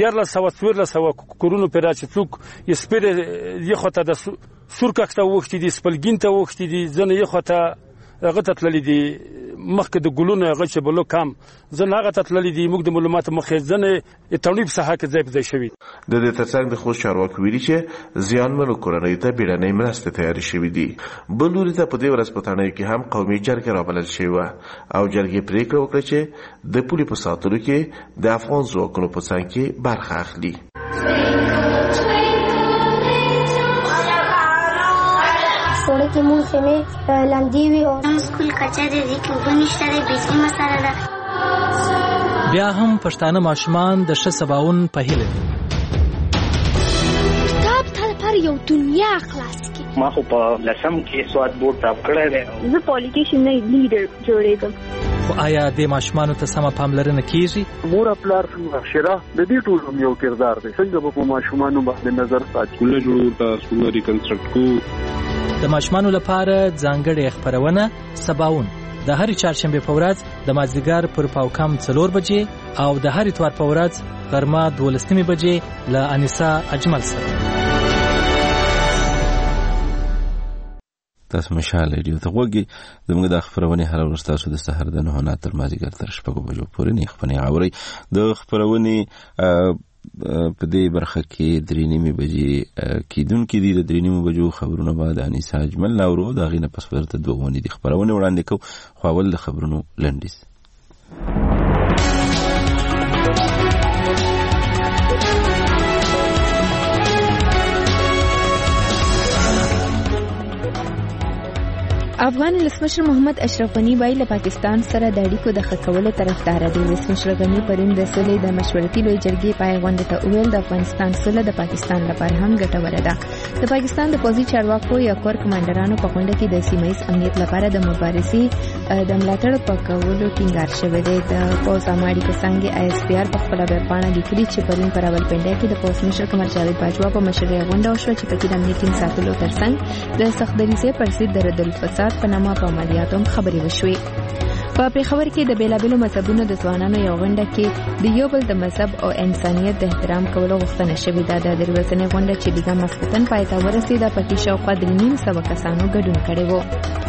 1400 کورونو پر راځي څوک یې سپیرې ته د سورکاکته وختي دي سپلګین ته وختي دي ځنه یې خطه هغه تتللی دي مخکې د ګلونه هغه چې بلو کم ځنه هغه تتللی دي موږ د معلومات مخې ځنه تڼیب ساحه کې ځای په ځای شوي. د دې ترڅنګ د خوست چارواکو ویلي چې زیانمنو کورنیو ته بیړنۍ مرستې تیارې شوي دي. بل لوري ته په دې ورځ په تڼیو کې هم قومي جرګه رابلل شوې وه او جرګې پرېکړه وکړه چې د پولې په ساتلو کې د افغان ځواکونو په څنګ کې برخه اخلي. کې مون خمه لاندې وی او سکول کچا دې کې وګنيشته د بيزي مساله ده. بیا هم پښتانه ماشومان د ښه سباون په هیله دي. کتاب ته پر یو دنیا خلاص کی ما خو په لسم کې سواد بورډ ټاپ کړی دی. زه پالیټیشن نه لیډر جوړېږم. خو آیا د ماشومانو ته سمه پاملرنه کیږي؟ مور خپل شرا د دې ټولو یو کردار دی څنګه په ماشومانو باندې نظر ساتي. کله جوړ تا سکول ریکنسټرکټ کو د ماشومانو لپاره ځانګړې خبرونه سباون د هرې چهارشنبې په ورځ د مازدیګر پر پاوکم 4 بجې او د هرې اتوار په ورځ غرمه 12 بجې له انیسا اجمل سره. تاسو مشال ریډیو ته وګورئ. زموږ د خبرونه هر ورځ تاسو د سحر د 9 تر مازدیګر تر 6 بجو پورې نه خبرونه اورئ. د خبرونه په دې برخه کې 3:30 بجې کیدونکې دي. د 3:30 بجو خبرونه بعد انیسا اجمل لاورو دا غینه پس ورته دوه دي خبرونه وړاندې کو. خو اول د خبرونو لنډیز. افغان ولسمشر محمد اشرف غنی باید له پاکستان سره د اړیکو د ښه کولو طرفدار دی. ولسمشر غنی پرون د سولې د مشورتي لوی جرګې پای غونډه ته وویل د افغانستان سوله د پاکستان لپاره هم ګټوره ده. د پاکستان د پوځي چارواکو یا کور کمانډرانو په غونډه کې د سیمه ییز امنیت لپاره د مبارزې د ملاتړ په کولو ټینګار شوی دی. د پوځ عامه اړیکو څانګې ISPR په خپله ویبپاڼه لیکلي چې پرون په راولپنډۍ کې د پوځ مشر قمر جاوید باجوا په مشرۍ غونډه وشوه چې پکې د امنیت ټینګ ساتلو ترڅنګ د سخت دریځۍ پر ضد د رد الفساد په نامه په عملیاتو خبرې وشوې. په پیښور کې د بیلابیلو مذهبونو د ځوانانو یو غونډه کې د یو بل د مذهب او انسانیت د احترام کولو غوښتنه شوې ده. د ورځنۍ غونډه چې بیګا ماسپښین پای ته ورسېده پکې شاوخوا 300 کسانو ګډون کړی و.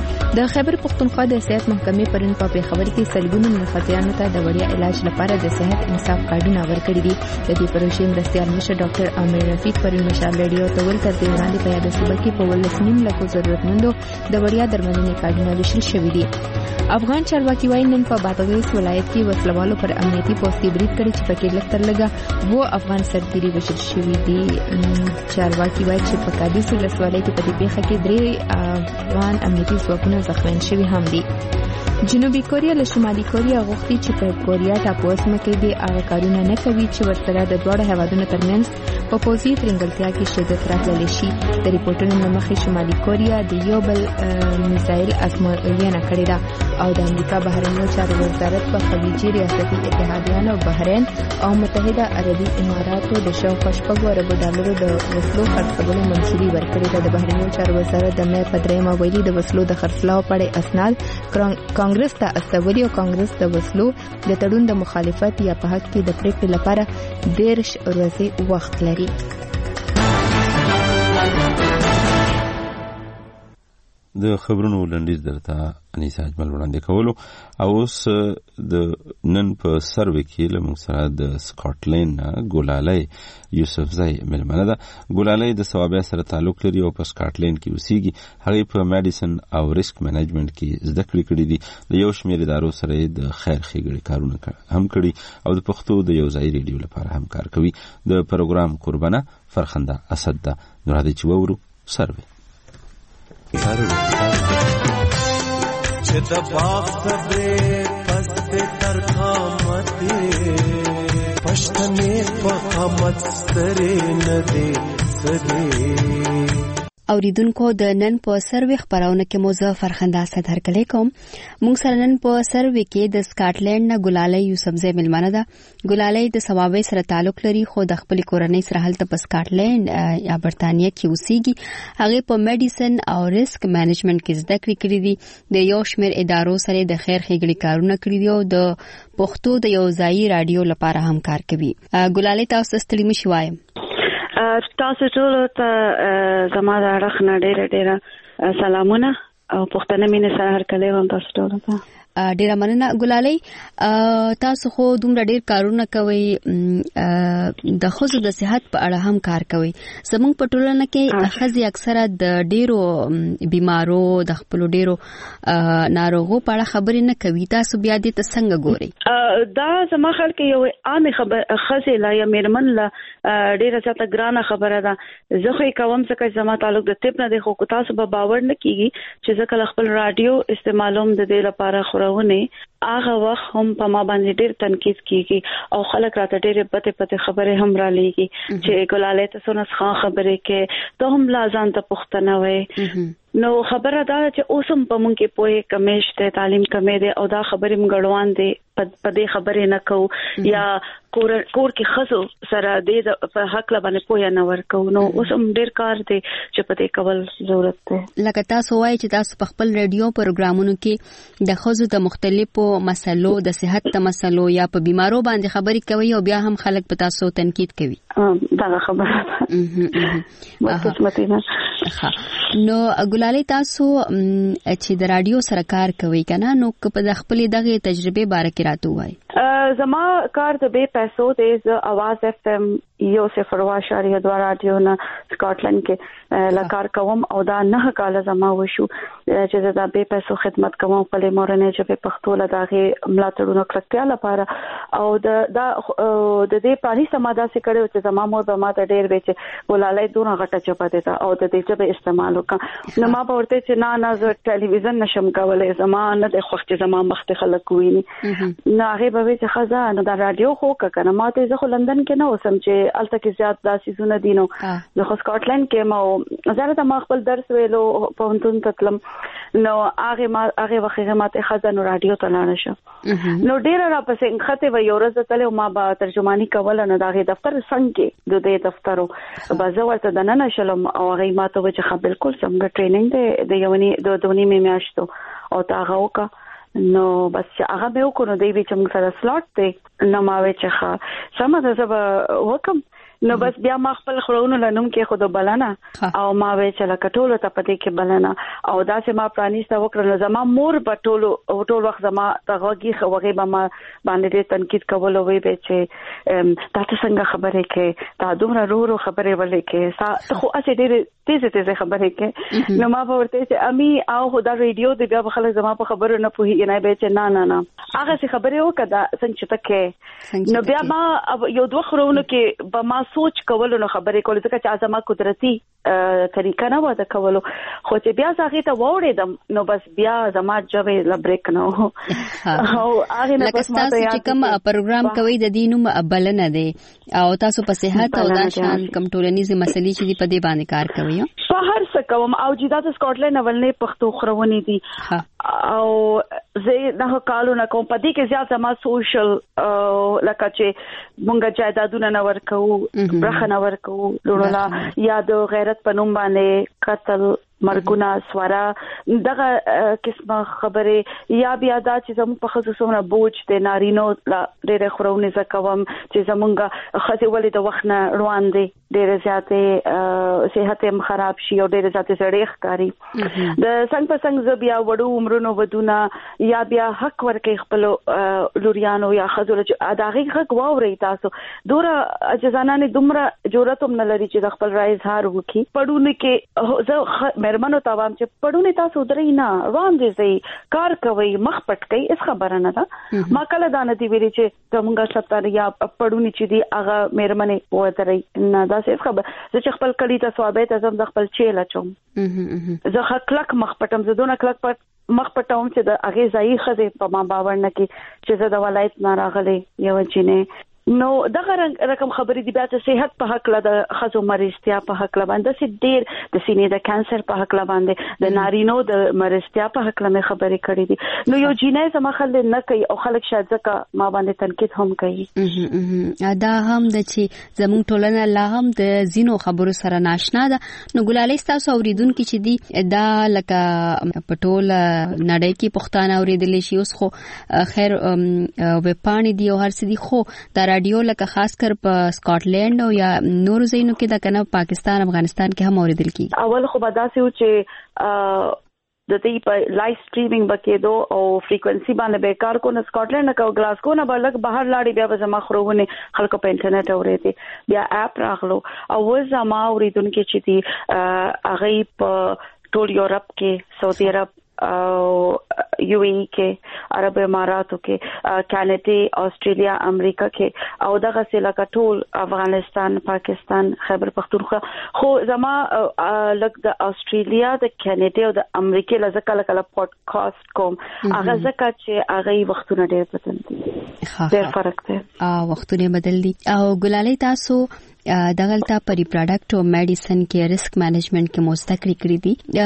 د خیبر پښتونخوا د صحت محکمې پرون په پیښور کې سلګونو مرخصیانو ته د وړیا علاج لپاره د صحت انصاف کارډونه ورکړي دي. د دې پروژې مرستیال مشر ډاکټر عامر رفیق پرون مشال ریډیو ته ویل تر دې وړاندې په یاد صوبه کې په 19 لکه ضرورتمندو د وړیا درملنې کارډونه ویشل شوي دي. افغان چارواکي وايي نن په بادغیس ولایت کې وسلوالو پر امنیتي پوسټ برید کړی چې پکې لږ تر لږه 2 افغان سرتیري وژل شوي دي. چارواکي وايي چې په کابل ولسوالۍ کې په دې پیښه کې 3 افغان امنیتي ځواکونه زخمیان شوي هم دي. جنوبي کوریا له شمالي کوریا غوښتي چې په کوریا ټاپوسمه کې د هغه کارونه نه کوي چې ورسره د دوه هیوادونو ترمنځ په پوځي ترنګلتیا کې شدت راغلی شي. د ریپورټونو له مخې شمالي کوریا د یو بل میزایل ازموینه کړې ده او د امریکا بهرنیو چارو وزارت په خلیجي ریاستي اتحادیانو بحرین او متحده عربي اماراتو د شاوخوا $6 اربو د وسلو خرڅولو منظوري ورکړې ده. د بهرنیو چارو وزارت د مې په 3 ویلي د وسلو د خرڅلاو په اړه اسناد کانګرس ته استولي او کانګرس د وسلو د تړون د مخالفت یا په حق کې د پریکړې لپاره 10 ورځې وخت لري. د خبرونو لنډیز درته انیسا اجمل وړاندې کولو. او اوس د نن په سروې کې له موږ سره د سکاټلند ګلالۍ یوسفزۍ مېلمنه ده. ګلالۍ د ثوابیا سره تعلق لري او په سکاټلند کې اوسېږي. هغې په میډیسن او ریسک مینجمنټ کې زده کړې کړې دي. د یو شمېر ادارو سره د خیر ښېګړې کارونه هم کړي او د پښتو د یو ځای ریډیو لپاره هم کار کوي. د پروګرام قربانه فرخنده اسد ده. نو راځئ چې وورو سروې. چې د باغ صبرې پسته تر قامتې پښتنې په قامت سترې نه دي سدي. اوریدونکو د نن په سروې خبرونه کې مو زه فرخنده اسد هرکلی کوم. موږ سره نن په سروې کې د سکاټلند نه ګلالۍ یوسفزۍ مېلمنه ده. ګلالۍ د ثوابۍ سره تعلق لري خو د خپل کورنۍ سره هلته په سکاټلند یا برتانیې کې اوسېږي. هغه په میډیسن او ریسک مینجمنټ کې زده کړې کړې دي. د یو شمېر ادارو سره د خیر ښېګړې کارونه کړي دي او د پښتو د یو ځایي رادیو لپاره هم کار کوي. ګلالۍ تاسو ستړي مشئ وایم. تاسو ټول ته زما د اړخ نه ډېر سلامونه او پښتنه مینه سره هرکلی وایم تاسو ټول ته. ډیره مننه ګلالۍ. تاسو خو دومره ډیر کارونه کوي، د ښځو د صحت په اړه هم کار کوي. زموږ په ټولنه کې ښځې اکثره د ډیرو بیمارو د خپلو ډیرو ناروغو په اړه خبرې نه کوي. تاسو بیا دې ته څنګه ګورئ؟ دا زما خیال کې یو عامه خبر ښځې لا یا میرمن لا ډیره زیاته ګرانه خبره ده. زه خو کوم څه چې زما تعلق د طب نه دی، خو تاسو به باور نه کیږي چې زه کله خپل رادیو استعمالوم د دې لپاره خورونه هغه وخت هم په ما باندې ډېر تنقید کیږي او خلک راته ډېر پته خبره هم را لېږي چې ګلالۍ ته څونه ښه خبره کې ته هم لازم ته پښتنه وې نو خبره دا چې اوسم په مونږ کې پوهه کمې شته تعلیم کمې ده او دا خبرې موږ غړوان دي په دې خبرې نه کو یا کور کې خزو سره دې په حق لا باندې پوهه نه ورکو نو اوسم ډېر کار دی چې په دې کول ضرورت ده لکه تاسو وایي چې تاسو په خپل رادیو پروګرامونو کې د خزو د مختلفو مسلو د صحت د مسلو یا په بیمارو باندې خبرې کوي او بیا هم خلک په تاسو تنقید کوي دا خبره نو ګلالۍ تاسو چې د رادیو سره کار کوي کنه نو په د خپل دغه تجربه باره کې راته وایي زما کار د به پیسو د اواز اف ام یو 0.2 رادیو نه سکاټلند کې لکار کوم او دا 9 کال زما وشو چې دا به پیسو خدمت کوم په لمرنه چې په پښتو لداغه ملاتړونو کړکیا لپاره او د دې پانی سمادا سره کړو چې زما مور به ما ته ډېر وچ ګلالۍ دونه غټه چپه ده او د دې چې به استعمال وکړه نو ما به ورته چې نه زه ټلویزیون نشم کولای زما نه د خوښ چې زما مخ ته خلک ویني نو هغه به چې خزانه د رادیو خو کنه ما ته زه لندن کې نه اوسم چې الته کې زیات داسې زونه دینو نو خو سکاټلند کې ما زه ته ما خپل درس ویلو په انتون تکلم نو هغه وخت ما ته خزانه رادیو ته لاړ شم نو ډیر را پسې خته و یو ورځ ته ما با ترجمانی کول نه دغه دفتر څنګه د دې دفترو بازه ورته د نن شلم او هغه ما ته چې خپل بالکل څنګه ټریننګ د یونی د دونی میاشتو او تاغه وکا نو بس هغه به وکړو دی چې موږ سره سلاټ دی نو ما وې چې سم ده زه وکم نو بس بیا ما خپل خړونو لنوم کې خود بلنه او ما وې چې لکه ټولو ته پدې کې بلنه او داسې ما پرانیسته وکړل زما مور په ټول وخت زما تغوږی خوږی به ما باندې تنقید کول وې به چې تاسو څنګه خبرې کې تا دومره رو خبرې ولې کې خو اسې ډېر تیزه خبرې کې نو ما ورته چې امي او دا ریډیو د بیا خلک زما په خبرو نه پوهیږي نه به چې نه هغه څه خبرې وکړه څنګه تکه نو بیا ما یو دوه خرونو کې به ما سوچ کولو نو خبرې کولې ځکه چې ازما قدرتي طریقه نه و د کولو خو چې بیا ځاګه ته وړېدم نو بس بیا زما جوې لبریک نو او هغه نه بس ما ته چې کوم پروګرام کوي د دینوم بلنه دی او تاسو په صحت او د شان کم ټولنیزه مسلې چې په دې باندې کار کوي په هر څه کوم او چې دا د سکاټلند اولنې پښتو خرونی دي او زه نه کالونه کوم په دې کې زیات ما سوشل لکه چې مونږه جایدادونه نه ورکو برخه نه ورکو لوړلا یا د غیرت په نوم باندې قتل مرګونه سواره دغه قسمه خبره یا بیا دا چې زموږ په خصوصونه بوج د نارینو ډېر خورونه زکوم چې زمونږه خاصه ولې د وخت نه روان دي ډېر زیاته صحت هم خراب شي او ډېر زیاته سړی ښکاری د څنګه په څنګه بیا وړو عمرونو ودونه یا بیا حق ورکې خپل لوريانو یا خزر چې اداغي حق واوري تاسو دوره اجزانانه دومره جرأت هم نه لري چې د خپل رائے اظهار وکړي پړونه کې زه مېرمنو تاوام چې پړونه تاسو درې نه روان دي سي کار کوي مخ پټ کوي اس خبره نه ده ما کله دا نه دی ویلي چې زمونږه ستاره یا پړونه چې دی هغه مېرمنې وته نه دا څه خبره چې خپل کړي ته ثوابت ازم د خپل چیل چوم زه خلک مخ پټم زه دونه کلک پټ مخ پټوم چې د هغه ځای خزه په ما باور نه کی چې زه د ولایت نه راغلي یو چینه نو دغه رقم خبرې دی بیا ته صحت په حق له د خزو مریضتیا په حق له باندې سي ډیر د سینې د کانسر په حق له باندې د نارینو د مریضتیا په حق له خبرې کړې دي نو یو جینای زما خل نه کوي او خلک شاید ځکه ما باندې تنقید هم کوي دا هم د چې زموږ ټولنه لا هم د زینو خبرو سره ناشنا ده نو ګلالۍ تاسو اوریدونکو چې دی دا لکه پټول نړۍ کې پښتانه اوریدل شي اوس خو خیر وب پانی دی او هر څه دی خو دا رادیو لکه خاص کر په سکاټلند او یا نور ځایونو کې دا کنه پاکستان افغانستان کې هم اوریدل کیږي اول خو به داسې و چې د دې په لایو سټریمینګ بکیدو او فریکوئنسي باندې به کار کو نه سکاټلند نه ګلاسکو نه بلک بهر لاړې بیا به زما خروونه خلکو په انټرنیټ اورېدي بیا اپ راغلو او زما اوریدونکو چې دي هغه په ټول یورپ کې سعودي عرب یو ای کې عرب اماراتو کې کاناډا استرالیا امریکا کې او دغه سلکه ټول افغانستان پاکستان خیبر پختونخوا خو زما لکه د استرالیا د کاناډا او د امریکا لزکه لکه پودکاسټ کوم هغه زکه چې هغه وختونه ډېر بدل دي ډېر فرق دی وختونه بدل دي او ګلالۍ تاسو دغلطه پری پروډکټ او میډیسن کې ریسک مینجمنت کې مستقری کړی دي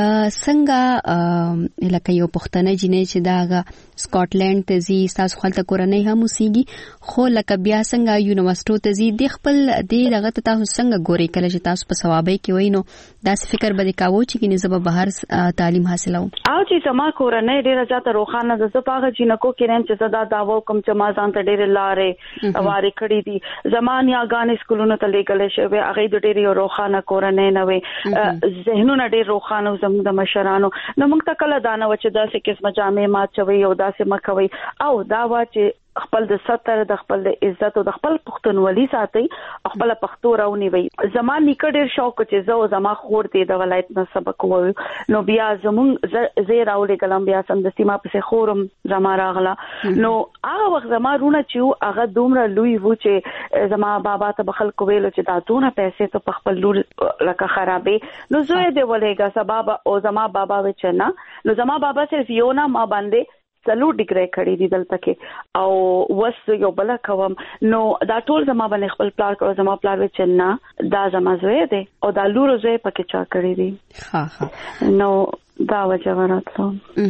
څنګه لکه یو پښتنه جنې چې دا سکاټلند ته زی تاسو خپل کورنۍ هم اوسېږي خو لکه بیا څنګه یونیورسيټو ته زی د خپل د دغه تاسو څنګه ګوري کله چې تاسو په ثوابي کې وای نو دا فکر به کاوه چې کینه زب بهر تعلیم حاصلوم او چې سما کورنۍ ډیره ځاته روخانه د زپاغه جنکو کې نن چې زدا داو کوم چې ما ځان ته ډیره لارې واره کړې دي زمان یا غان سکولونو ته لګل شوی هغه د ډیره روخانه کورنۍ نه وي ذهنونه ډیر روخانه زموږ د مشرانو نو موږ ته کله دانه و چې داسې قسمه جامې ما چوي او داسې مکوي او دا وا چې خپل د ستر د خپل د عزت او د خپل پښتونولي ساتي خپل پښتو راونی وي زمان نکړ ډیر شوق چې زو زما خور دي د ولایت نه سبق وو نو بیا زمون زه راولې کلم بیا سم د سیما په خورم زما راغله نو هغه وخت زما رونه چې هغه دومره لوی وو چې زما بابا ته بخل کویل چې دا دونه پیسې ته خپل لور لکه خرابې نو زوی دی ولېګا سبب او زما بابا وچنا نو زما بابا صرف یو نه ما باندې سلو ډیګری کړی دي دلته کې او وس یو بل کوم نو دا ټول زما باندې خپل پلان کړو زما پلان وچنا دا زما زوی دی او دا لور زوی پکې چا کړی دي ها نو دا وجه وراتلو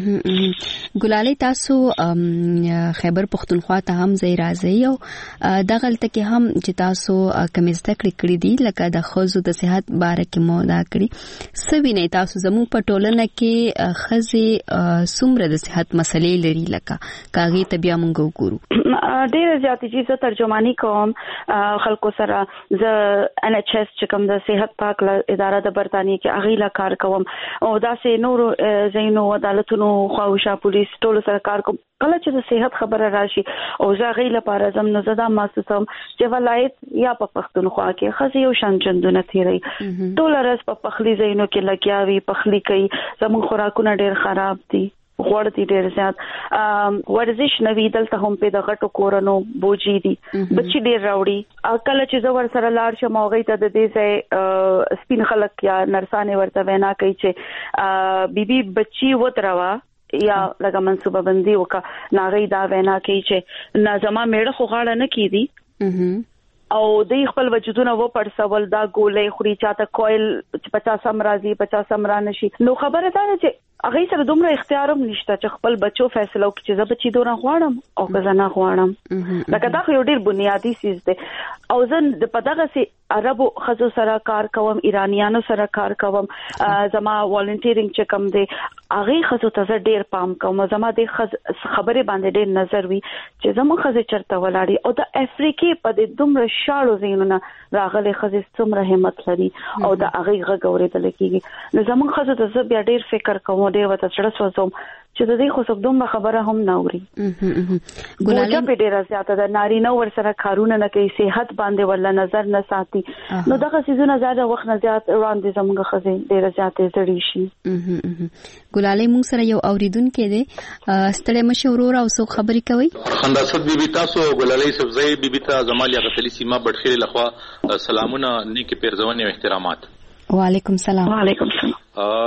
ګلالۍ تاسو خیبر پختونخوا ته هم ځای راځي او دغلته کې هم چې تاسو کوم زده کړې دي لکه د خوځو د صحت باره کې مو دا کړی سوي تاسو زموږ په ټولنه کې خزي سمره د صحت مسلې لري لکه کاغي ته بیا مونږ وګورو ډېر زیاتې چې ترجمانی کوم خلکو سره ز ان ایچ اس چې کوم د صحت پاک اداره د برتانی کې اغیلا کار کوم او دا سه نور زینو عدالتونو خواوشا پولیس ټول سره کار کوم کله چې د صحت خبره راشي او زه غیله لپاره زم نو زدا محسوسم چې ولایت یا په پښتونخوا کې خزي او شان چندونه تیری ټول راز په پخلی زینو کې لګیاوي پخلی کوي زمون خوراکونه ډېر خراب دي غوړ دي ډېر زیات ورزش نوی دلته هم په د غټو کورونو بوجي دي بچي ډېر راوړي کله چې زور سره لاړ شم او غي ته د دې ځای سپین خلک یا نرسانه ورته وینا کوي چې بیبي بچي وتروا یا لکه منصوبه بندي وکا ناغي دا وینا کوي چې نازما میړه خو غاړه نه کیدی او د خپل وجودونه و پړسول دا ګولې خوري چاته کویل 50 امراضي 50 امران شي نو خبره ده چې هغه سره دومره اختیار هم نشته چې خپل بچو فیصله وکړي چې زه بچی دوران غواړم او که زه نه غواړم لکه دا خو ډیر بنیادی چیز دی او زه د پدغه سي عربو خزو سره کار کوم ایرانیانو سره کار کوم زما والنټیرینګ چې کوم دی هغه خزو ته ډیر پام کوم زما د خبره باندې ډیر نظر وي چې زما خزه چرته ولاړی او د افریقي په د دومره شاړو زینونه راغلي خزه څومره همت لري او د هغه غوړېدل کېږي نو زما خزه ته بیا ډیر فکر کوم ډیر وته چړ سوزوم چې د دې خو څوک دومره خبره هم نه اوري ګلالۍ په ډیره زیاته د نارینه ور سره کارونه نه کوي صحت باندې ولا نظر نه ساتي نو دغه سيزونه زیاده وخت نه زیات وړاندې زموږ خزه ډیره زیاته زړی شي ګلالۍ موږ سره یو اوریدونکو دی ستړي مشورور او څو خبري کوي خنداسد بیبي تاسو ګلالۍ سبزی بیبي ته زمالیا غتلی سیما بډخیر لخوا سلامونه نیک پیرزونه او احترامات وعلیکم السلام وعلیکم السلام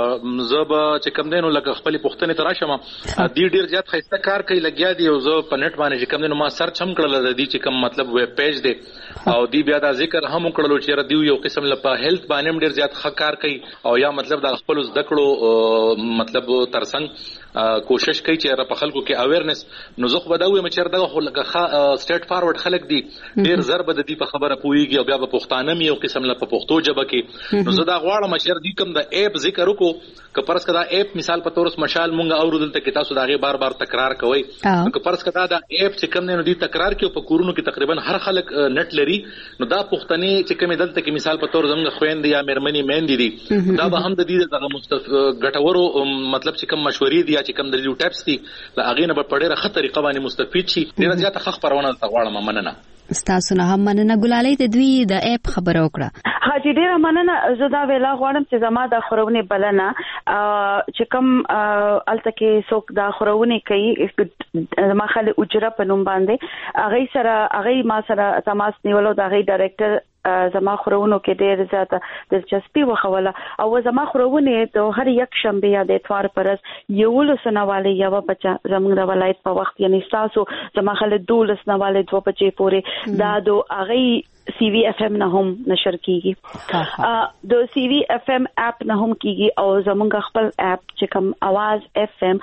زب چې کم دینو لکه خپل پښتنې تراشم دی ډیر زیات خسته کار کوي لګیا دی او زه په نت باندې چې کم دینو ما سر چم کړل د دې چې کم مطلب ویب پیج دی او دی بیا دا ذکر هم کړلو چې دی یو قسم لپاره هیلث باندې ډیر زیات ښه کار کوي او یا مطلب د خپل زدکړو مطلب ترڅنګ کوشش کوي چې په خلکو کې اویرنس نو زه خو بدوي مچر دغه خو لکه سټیټ فارورډ خلک دي ډیر ضرب د دې په خبره پويږي او بیا په پښتانه مې یو قسم لپاره پښتو جبه کې نو زه دا غواړم چې دې کوم د اپ ذکر وکړو که پرس کدا اپ مثال په تورس مشال مونږ اوردل ته کې تاسو دا غي بار تکرار کوي که پرس کدا دا اپ چې کوم نه دي تکرار کې په کورونو کې تقریبا هر خلک نت لري نو دا پښتني چې کوم دلته کې مثال په تور زموږ خويند یا مرمنی مېندې دي دا به هم د دې دغه غټورو مطلب چې کوم مشورې دي یا چې کوم د یو ټیپس دي لا اغه نه په ډېره ښه طریقه باندې مستفید شي ډېر زیات ښه خبرونه غواړم مننه تاسو نه هم مننه ګلالۍ د دوی د اپ خبره وکړه. حاجی ډیره مننه. زه دا ویلا غواړم چې زما د خورونې بلنه چې کوم الته کې څوک دا خورونې کوي زما خل اجره په نوم باندې هغه ما سره تماس نیولو د هغه ډایرکټر زما خورونو کې ډېر زیاته دلچسپي وخوله او زما خورونې ته هر یک شنبه یا د اتوار پرز یو لسنواله یو بچا زموږ د ولایت په وخت یعنی تاسو زما خل دولس نواله 2 بجې پورې دا دو هغه CV FM نه هم نشر کیږي. د CV FM اپ نه هم کیږي او زمونږ خپل اپ چې کوم आवाज FM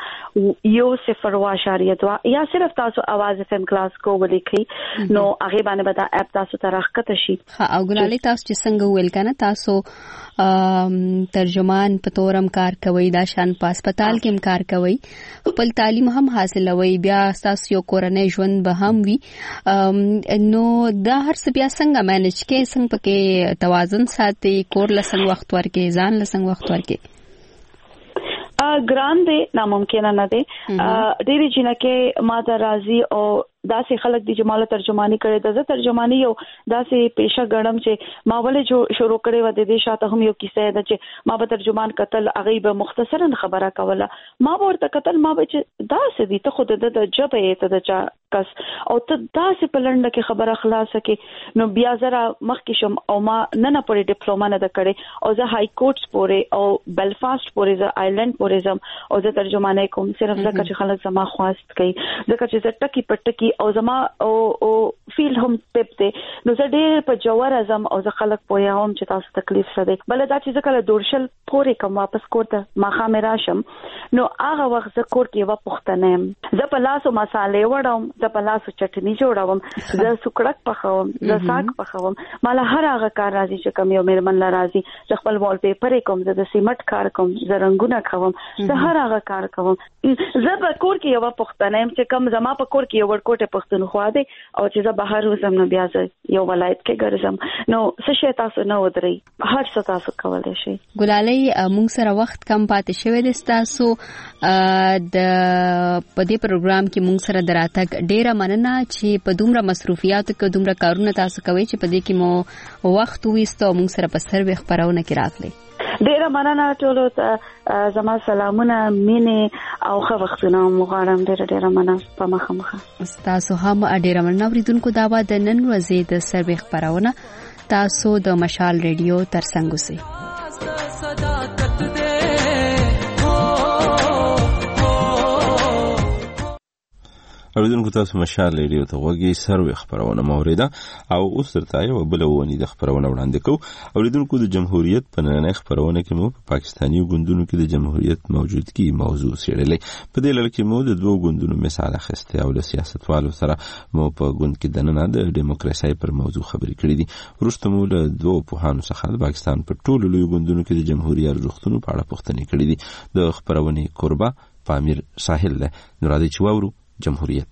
0.2 یا صرف تاسو आवाज FM کلاس کو ولیکي نو هغه باندې به دا اپ تاسو ته راخته شي. او ګلالۍ تاسو چې څنګه ویل کنه تاسو ترجمان په تورم کار کوي دا شان په هسپتال کې هم کار کوي خپل تعلیم هم حاصلوي بیا تاسو یو کورنۍ ژوند به هم وي نو دا هر څه بیا څنګه مینج کې څنګه پکې توازن ساتي کور لسنګ وخت ورکې ځان لسنګ وخت ورکې ګران دی ناممکن نه دی ډېری جنکه ما ته راضي او داسې خلک دي چې مال ترجمانی کړي د ترجمانی یو داسې پیشه غړم چې ما ولې جو شروع کړي و د دې شاته هم یو کیسه ده چې ما به ترجمان قتل هغه به مختصرا خبره کوله ما ورته قتل ما به چې داسې دي ته خود د جبه ته د چا کس او ته داسې پلند کې خبره خلاص کې نو بیا زرا مخکې شم او ما نه پورې ډیپلوما نه کړي او زه های کورټس پورې او بلفاست پورې زه آیلند پورې زم او زه ترجمانه کوم صرف ځکه چې خلک زما خواست کوي ځکه چې زه ټکی پټکی او زما او فیلډ هم پپ دی نو زه ډېر په جوړ ازم او زه خلک پوهه هم چې تاسو تکلیف سره بل دا چې ځکه دورشل پورې کوم واپس کوته ما خامه راشم نو هغه وخت زه کور کې و پختنم زه په لاسو مصالې وړم زه په لاسو چټنی جوړوم زه سکړک پخوم زه ساګ پخوم مال هر هغه کار راځي چې کوم یو مېرمن لا راځي زه خپل وال پیپر کوم زه د سیمټ کار کوم زه رنگونه کوم زه هر هغه کار کوم زه په کور کې یو پختنم چې کوم زما په کور کې یو ورکوټه پختونخوا دی او چې زه بهر وزم نو بیا زه یو ولایت کې ګرځم نو څه شي تاسو نه ودري هر څه تاسو کولای شئ. ګلالۍ موږ سره وخت کم پاتې شوی دی تاسو د په دې پروګرام کې موږ سره دراتګ ډیره مننه چې په دومره مصروفیاتو کې دومره کارونه تاسو کوي چې په دې کې مو وخت وېستو موږ سره په سروي خبرونه کې راغلي. ډیره مننه ټولو ته زما سلامونه مینه او ښه وختونه مغواړم ډیره مننه په مخه تاسو هم ډیره مننه اوریدونکو دا و د نن ورځې د سروي خبرونه تاسو د مشال ریډیو ترڅنګ اوسئ. اوریدونکو تاسو مشال ریډیو ته وګورئ سروي خبرونه موریده او اوس ترته یو بل ونی د خبرونه وړاندې کوو. اوریدونکو د جمهوریت په نننۍ خبرونه کې مو په پاکستاني ګوندونو کې د جمهوریت موجودګي موضوع څېړلې. په دې لړ کې مو د دوه ګوندونو مثال اخیسته او له سیاستوالو سره مو په ګوند کې دننه د دیموکراسي پر موضوع خبرې کړې دي. وروسته مو له دوه پوهانو څخه د پاکستان په ټولو لوی ګوندونو کې د جمهوریت ارزښتونو په اړه پوښتنې کړې دي. د خبرونه کوربه پامیر ساحل له نورادي چوورو جمهوریت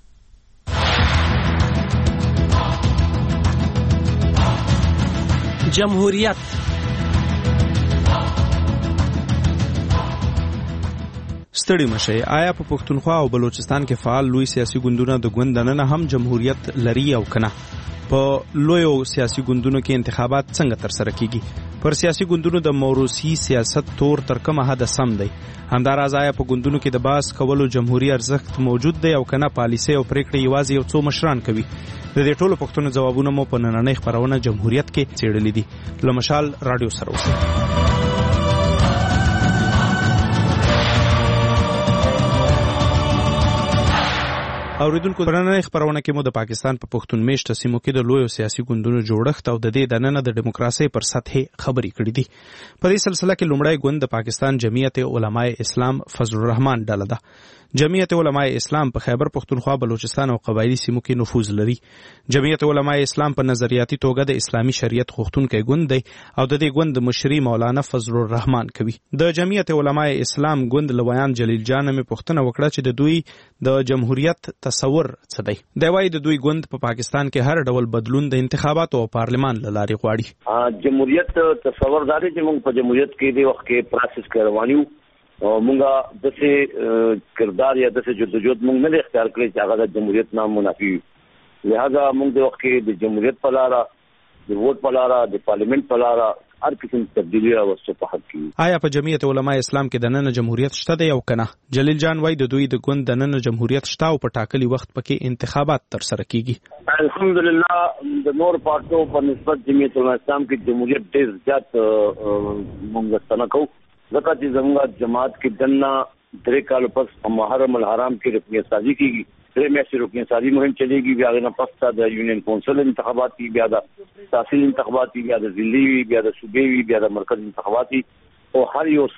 ستړي مشي آیا په پښتونخوا او بلوچستان کې فعال لوی سیاسي ګوندونه د ګوند دننه هم جمهوریت لري او کنه په لویو سیاسي ګوندونو کې انتخابات څنګه تر سره کیږي پر سیاسي ګوندونو د موروثي سیاست تور تر کومه حد سم دی همداراز آیا په ګوندونو کې د باس کولو جمهوریت ارزښت موجود دی او کنه پالیسي او پریکړې یوازې یو څو مشران کوي د دې ټولو پښتنو جوابونه مو په نننۍ خبرونه جمهوریت کې څېړلې دي. لمشال رادیو سره اوسئ. اوریدونکو پرننۍ خبرونه کې مو د پاکستان په پښتون میشته سیمو کې د لویو سیاسي ګوندونو جوړښت او د دې دننه د دیموکراسي پر سطح خبرې کړې دي. په دې سلسله کې لومړی ګوند د پاکستان جمعیت علماء اسلام فضل الرحمن ډله ده. جمعیت علماء اسلام په خیبر پښتونخوا بلوچستان او قبایلی سیمو کې نفوذ لري. جمعیت علماء اسلام په نظریاتي توګه د اسلامي شریعت غوښتونکی ګوند دی او د دې ګوند مشري مولانا فضل الرحمن کوي. د جمعیت علماء اسلام ګوند لویان جلیل جان مې پوښتنه وکړه چې د دوی د جمهوریت تصور څه دی. دی وايي د دوی ګوند په پاکستان کې هر ډول بدلون د انتخاباتو او پارلمان له لارې غواړي. جمهوریت تصور داري چې موږ په جمهوریت کې د وخت کې پروسس کې روانیو او موږ دغه کردار یا دغه جدوجہد موږ نه اختیار کړی چې هغه د جمهوریت نام منافي لہذا موږ د وخت کې د جمهوریت په لاره د ووټ په لاره د پارلیمنت په لاره هر قسم تبدیلی راوستو په حق کې. آیا په جمعیت علماء اسلام کې د نن جمهوریت شته دی او کنه؟ جلیل جان وای د دوی د ګوند د نن جمهوریت شته او په ټاکلي وخت پکې انتخابات تر سره کیږي. الحمدلله د نور پارټو په نسبت جمعیت علماء اسلام کې جمهوریت ډېر زیات موږ ستنکو ځکه چې زموږ جماعت کې دنه 3 کال پس محرم الحرام کې رکنیت سازي کیږي. 3 میاشتې رکنیت سازي مهم چلےږي. بیا غوښنه پس د یونین کونسل انتخابات کی، بیا د تحصیل انتخابات کی، بیا د ضلعي وی، بیا د صوبې وی، بیا د مرکز انتخابات او هر یو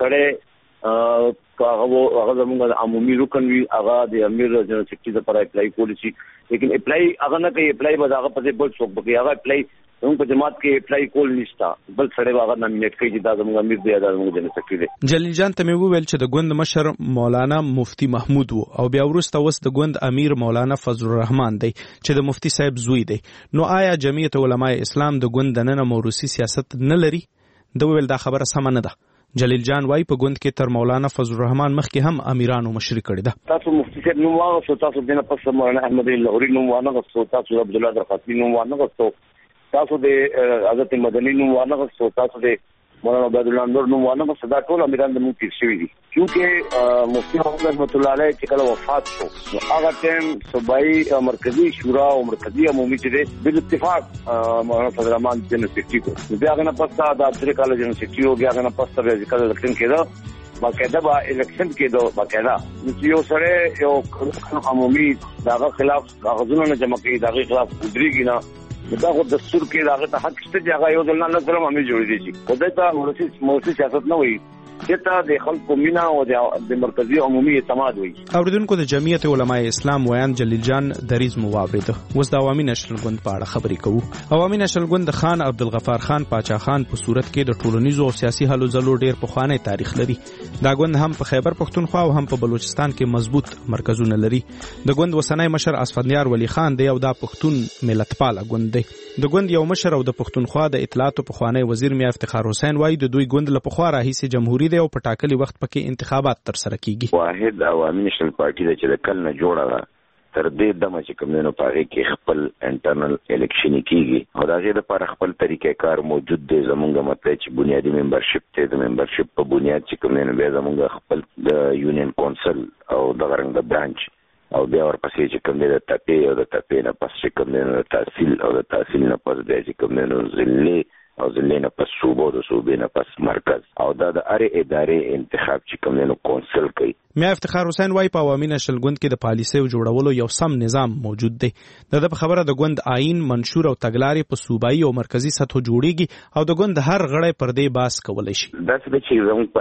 سړی هغه زموږ عمومي رکن وی هغه د امیر جنرال سیکرټري لپاره اپلای کولی شي. لیکن اپلای هغه نه کوي، اپلای به هغه په بل څوک کوي. هغه اپلای زموږ په جماعت کې اپلای کول نشته، بل سړی هغه نامینیټ کوي چې دا زموږ امیر دی، دا زموږ جنرال سیکرټري دی. جلیل جان ته مې وویل چې د ګوند مشر مولانا مفتی محمود وو او بیا وروسته اوس د ګوند امیر مولانا فضل الرحمن دی چې د مفتی صاحب زوی دی. نو آیا جمعیت علماء اسلام د ګوند دننه موروثي سیاست نه لري؟ د ویل دا خبره سم نه ده. جلیل جان وای په ګوند کې تر مولانا فضل الرحمن مخکې هم امیرانو مشري کړی ده. تاسو مفتی صاحب نوم واغستو، تاسو دینه پس مولانا احمد لاهوري نوم واغستو، تاسو عبد الله درخاطی نوم واغستو، تاسو د حضرت مدني نوم واغستو، تاسو د مولانا عبد الله نور نوم واغستو. دا ټول امیران د موږ تیر شوی دي. چونکه مفتی محمد رحمت الله علیه چې کله وفات شو نو هغه ټیم صوبایي مرکزی شورا او مرکزی عمومي چې د اتفاق مولانا فضل الرحمن جنرال سیکرټري کو. بیا غنه پس دا 3 کال جنرال سیکرټري او بیا غنه پس د ځکه الیکشن کېده باقاعده با الیکشن کېده باقاعده یو سره یو عمومي داغه خلاف کاغذونه جمع کړي، داغه خلاف ودرېږي نه. دا خو دستور کې داغه ته حق شته چې هغه یو ځل نه سره مې جوړې دي. خدای ته موسی سیاست نه وي چې د خلکو مینا او د مرکزی عمومي اعتماد وي. اوریدونکو د جمعیت علماء اسلام ویان جلیل جان دریز مو واورید. اوس د عوامي نېشنل ګوند په اړه خبرې کوو. عوامي نېشنل ګوند خان عبدالغفار خان پاچا خان په صورت کې د ټولنیزو او سیاسي هلو ځلو ډیر پخوانی تاریخ لري. دا ګوند هم په خیبر پښتونخوا او هم په بلوچستان کې مضبوط مرکزونه لري. د ګوند وسنۍ مشر اسفندیار ولی خان دی او دا پښتون ملتپاله ګوند دی. د ګوند یو مشر او د پښتونخوا د اطلاعات پخوانی وزیر میا افتخار حسین وایي د دوی ګوند له پخوا راهیسې جمهوریت دی او په ټاکلي وخت پکې انتخابات تر سره کیږي. واحد عوامي نېشنل پارټي د چې کل نه جوړه ده تر دې دمه چې کوم نه پاره کې خپل انټرنل الیکشن کیږي او دا چې د پر خپل طریقې کار موجود دی. زمونږ مطلب چې بنیادی ممبرشپ ته د ممبرشپ په بنیاد چې کوم نه به زمونږ خپل د یونین کونسل او د غرنګ د برانچ او بیا ورپسې چې کوم د تپې او د تپې نه پس چې کوم نه تحصیل او د تحصیل نه پس د چې کوم نه ضلع او ضلع نه پس صوبه او د صوبې نه پس مرکز او دا د اره ادارې انتخاب چې کوم نه کونسل کوي. میا افتخار حسین وای په عوامي نېشنل ګوند کې د پالیسیو جوړولو یو سم نظام موجود دی. د خبره د ګوند آئین منشور او تګلارې په صوبایي او مرکزی سطحو جوړیږي او د ګوند هر غړی پر دې باس کولای شي. دا چې زموږ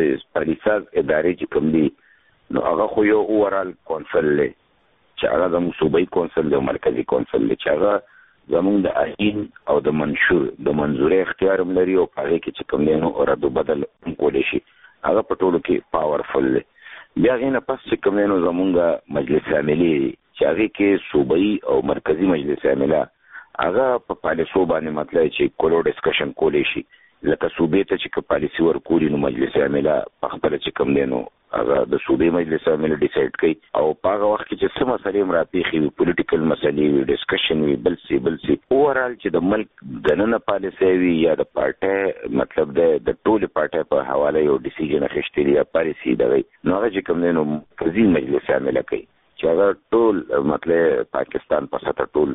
پالیساز ادارې چې کوم دي نو هغه خو یو اورال کونسل دی چې هغه زموږ صوبایي کونسل دی او مرکزی کونسل دی چې هغه زموږ د آئین او د منشور د منظورې اختیار هم لري او هغه کې چې کوم دی نو رد بدل کولی شي. هغه په ټولو کې پاورفل دی. بیا غینه پس چې کوم دی نو زموږ مجلس عاملي چې هغه کې صوبایي او مرکزی مجلس عامله هغه په پالیسو باندې مطلب چې کولو ډسکشن کولی شي. لکه صوبې ته چې پالیسی ورکولي نو مجلس عامله په خپل چې کوم دی نو هغه د صوبې مجلس عامله ډیسایډ کوي او په هغه وخت کې چې څه مسلې راپېښې وي، پولیټیکل مسلې وي، ډسکشن وي، بل سی اورال چې د ملک دننه پالیسي وي یا د پارټي مطلب د ټولې پارټي په حواله یو ډیسیژن اخیستل یا پالیسي دی نو هغه چې کوم دی نو مرکزي مجلس عامله کوي چې هغه ټول مطلب پاکستان په سطح ټول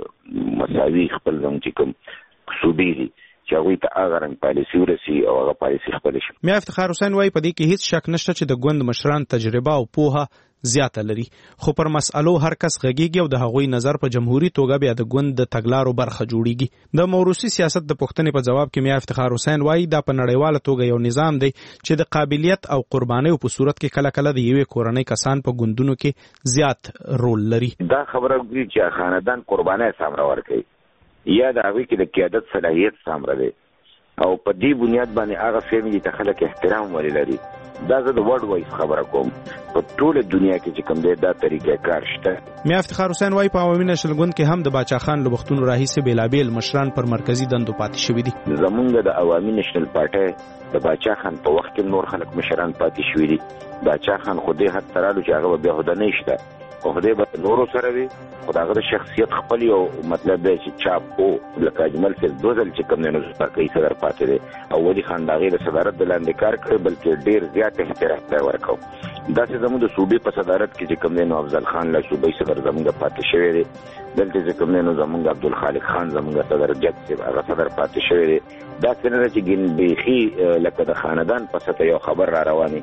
مساوي خپل زموږ چې کوم صوبې دي چې هغوی ته هغه رنګ پالیسي ورسي او هغه پالیسي خپله شي. میا افتخار حسین وایي په دې کې هیڅ شک نشته چې د ګوند مشران تجربه او پوهه زیاته لري، خو پر مسألو هر کس غږیږي او د هغوی نظر په جمهوریت توګه بیا د ګوند د تګلارو برخه جوړیږي. د موروثي سیاست د پوښتنې په جواب کې میا افتخار حسین وایي دا په نړیواله توګه یو نظام دی چې د قابلیت او قربانیو په صورت کې کله کله د یوې کورنۍ کسان په ګوندونو کې زیات رول لري. دا خبره کوي چې خاندان قرباني سامره ورکوي یا د هغوی کې د قیادت صلاحیت سامره دی او په دې بنیاد باندې هغه فیملی ته خلک احترام ولې لري. دا زه د ورډ وایز خبره کوم، په ټوله دنیا کې چې کوم دی دا طریقې کار شته. میا افتخار حسین وایي په عوامي نېشنل ګوند کې هم د باچا خان له وختونو راهیسې بېلابېل مشران پر مرکزي دندو پاتې شوي دي. زمونږ د عوامي نېشنل پارټۍ د باچا خان په وخت کې نور خلک مشران پاتې شوي دي. باچا خان خو دې حد ته رالو چې هغه به بېهوده نه شته او خدای به نورو سره وي خو د هغه شخصیت خپل یو مطلب دی چې چاپ او لکه اجمل فیض دوزل چې کوم نه نو صدر پاتې دی او ولی خان د هغې د صدارت د لاندې کار کړی بلکې ډېر زیات احترام ته ورکړو. داسې زموږ د صوبې په صدارت کې چې کوم دی نو افضل خان له صوبې صدر زموږ پاتې شوی دی. دلته چې کوم دی نو زموږ عبدالخالق خان زموږ صدر جد صاحب هغه صدر پاتې شوی دی. داسې نه ده چې ګین بیخي لکه د خاندان په سطح یو خبر را رواني.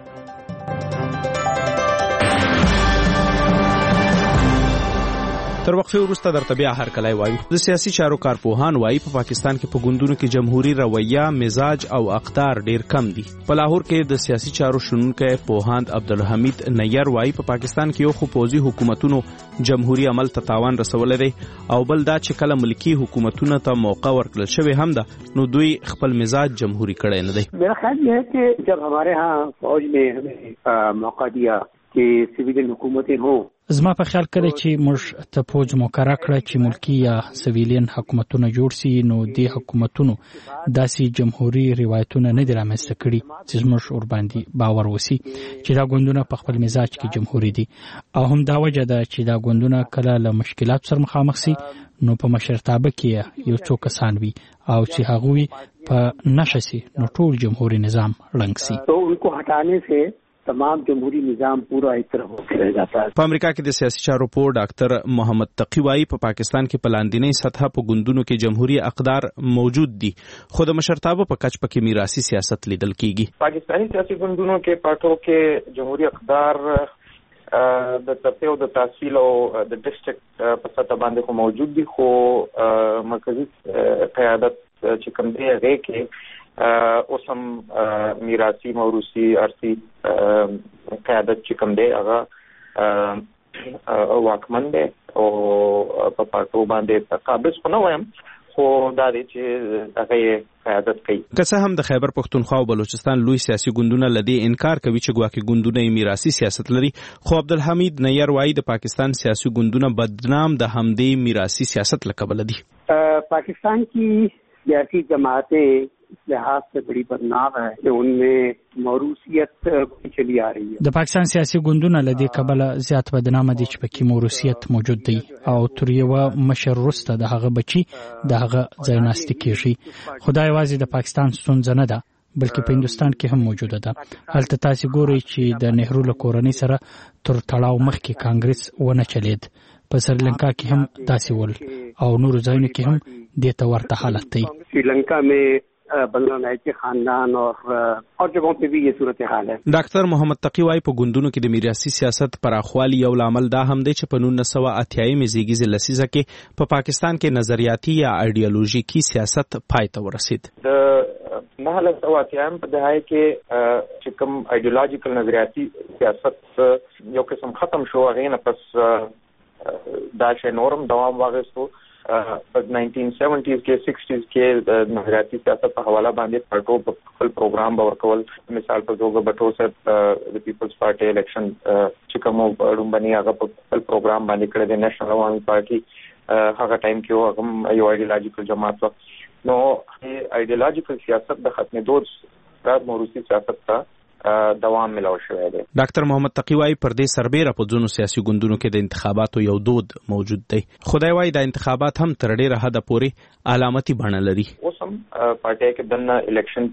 تر وقفه وروسته درته بیا هرکلی وایو. د سیاسي چارو کارپوهان وایي په پاکستان کې په ګوندونو کې جمهوري رویه، مزاج او اقدار ډیر کم دي. په لاهور کې د سیاسي چارو شنونکی پوهاند عبدالحمید نیر وایي په پاکستان کې یو خو پوځي حکومتونو جمهوري عمل ته تاوان رسولی دی او بل دا چې کله ملکی حکومتونو ته موقع ورکړل شوی هم ده نو دوی خپل مزاج جمهوری کړی نه دی. میرا خیال یہ ہے کہ جب ہمارے ہاں فوج نے ہمیں موقع دیا کہ سویلین حکومتیں ہوں، زما په خیال کړی چې موږ ته فوج مقرره کړه چې ملکی یا سویلین حکومتونه جوړ سي نو د حکومتونو داسې جمهوری روایتونه نه دي رامنځته کړي چې موږ ور باندې باور وسی چې دا ګوندونه په خپل مزاج کې جمهوری دي او هم دا وجه ده چې دا ګوندونه کله له مشکلات سره مخامخ سي نو په مشرتابه کې یو څو کسان وي او چې هغوی په نشه سي نو ټول جمهوری نظام ړنګ سي. تو ان کو हटाने से تمام جمهوری نظام پورا ایک طرف رہ جاتا ہے. په امریکا کې د سیاسي چارو پوه ډاکټر محمد تقی وایي په پاکستان کې په لاندینۍ سطح په ګوندونو کې جمهوری اقدار موجود دي خو د مشرتابه په کچ پکې میراثي سیاست لیدل کیږي. پاکستانی سیاسي ګوندونو کې پارټو کې جمهوری اقدار د ترتیب او د تحصیل او د ډیسټریکټ په سطح باندې خو موجود دي خو مرکزی قیادت چې کوم دی هغه کې اوس هم میراثي موروثي ارثي قیادت چې کوم دی هغه واکمن دی او په پارټو باندې قابض خو نه وایم خو دا دی چې هغه قیادت کوي. که څه هم د خیبر پښتونخوا او بلوچستان لوی سیاسي ګوندونه لدی انکار کوي چې ګواکې ګوندونه میراثي سیاست لري خو عبدالحمید نیر وایي د پاکستان سیاسي ګوندونه بدنام د همدې میراثي سیاست له کبله دي. پاکستان کی سیاسی جماعتیں لحاظ سے بڑی بدنام ہے کہ ان میں موروثیت چلی آ رہی ہے. د پاکستان سیاسي ګوندونه لدی کبله زیات بدنامه دي چې پکې موروثیت موجود دی او تر یو مشر وروسته د هغه بچي د هغه ځای ناستې کیږي. خدای یوازې د پاکستان ستونزه نه ده بلکې په هندستان کې هم موجوده ده. هلته تاسو ګورئ چې د نهرو له کورنۍ سره تر تړاو مخکې کانګرس ونه چلید. په سریلانکا کې هم داسې ول او نورو ځایونو کې هم دته ورته حالت دی. سریلانکا میں بنگلہ دیش کے خاندان اور جگہوں پہ بھی یہ صورتحال ہے. ډاکټر محمد تقی وايي په ګوندونو کې د میراثي سیاست پراخوالي یو لامل دا هم دی چې په 1988 زیږیزه لسیزه کې په پاکستان کې نظریاتي یا ایډیالوژیکي سیاست پای ته ورسید. د 1988 په دهه کې چې کوم ایډیالوژیکل نظریاتي سیاست یو قسم ختم شو هغه نه پس دا شی نورم دوام واغستو. په 1970s کې 60s کې نظریاتي سیاست په حواله باندې پارټو خپل پروګرام باور کول. مثال په توګه بټو صاحب د پیپلز پارټي الیکشن چې کوم ډومبني هغه په خپل پروګرام باندې کړی د نېشنل عوامي پارټي هغه ټایم کې هغه یو ایډیالوژیکل جماعت و. نو ایډیالوژیکل سیاست د ختمېدو د موروثي سیاست ته دوام ملو شوی دی. ډاکټر محمد تقی وايي پر دې سربېره په ځینو سیاسي ګوندونو کې د انتخاباتو یو دود موجود دی. خدای وايي د انتخابات هم تر ډېره حده پورې علامتي بڼه لري. اوس هم پارټي کې دنه الیکشن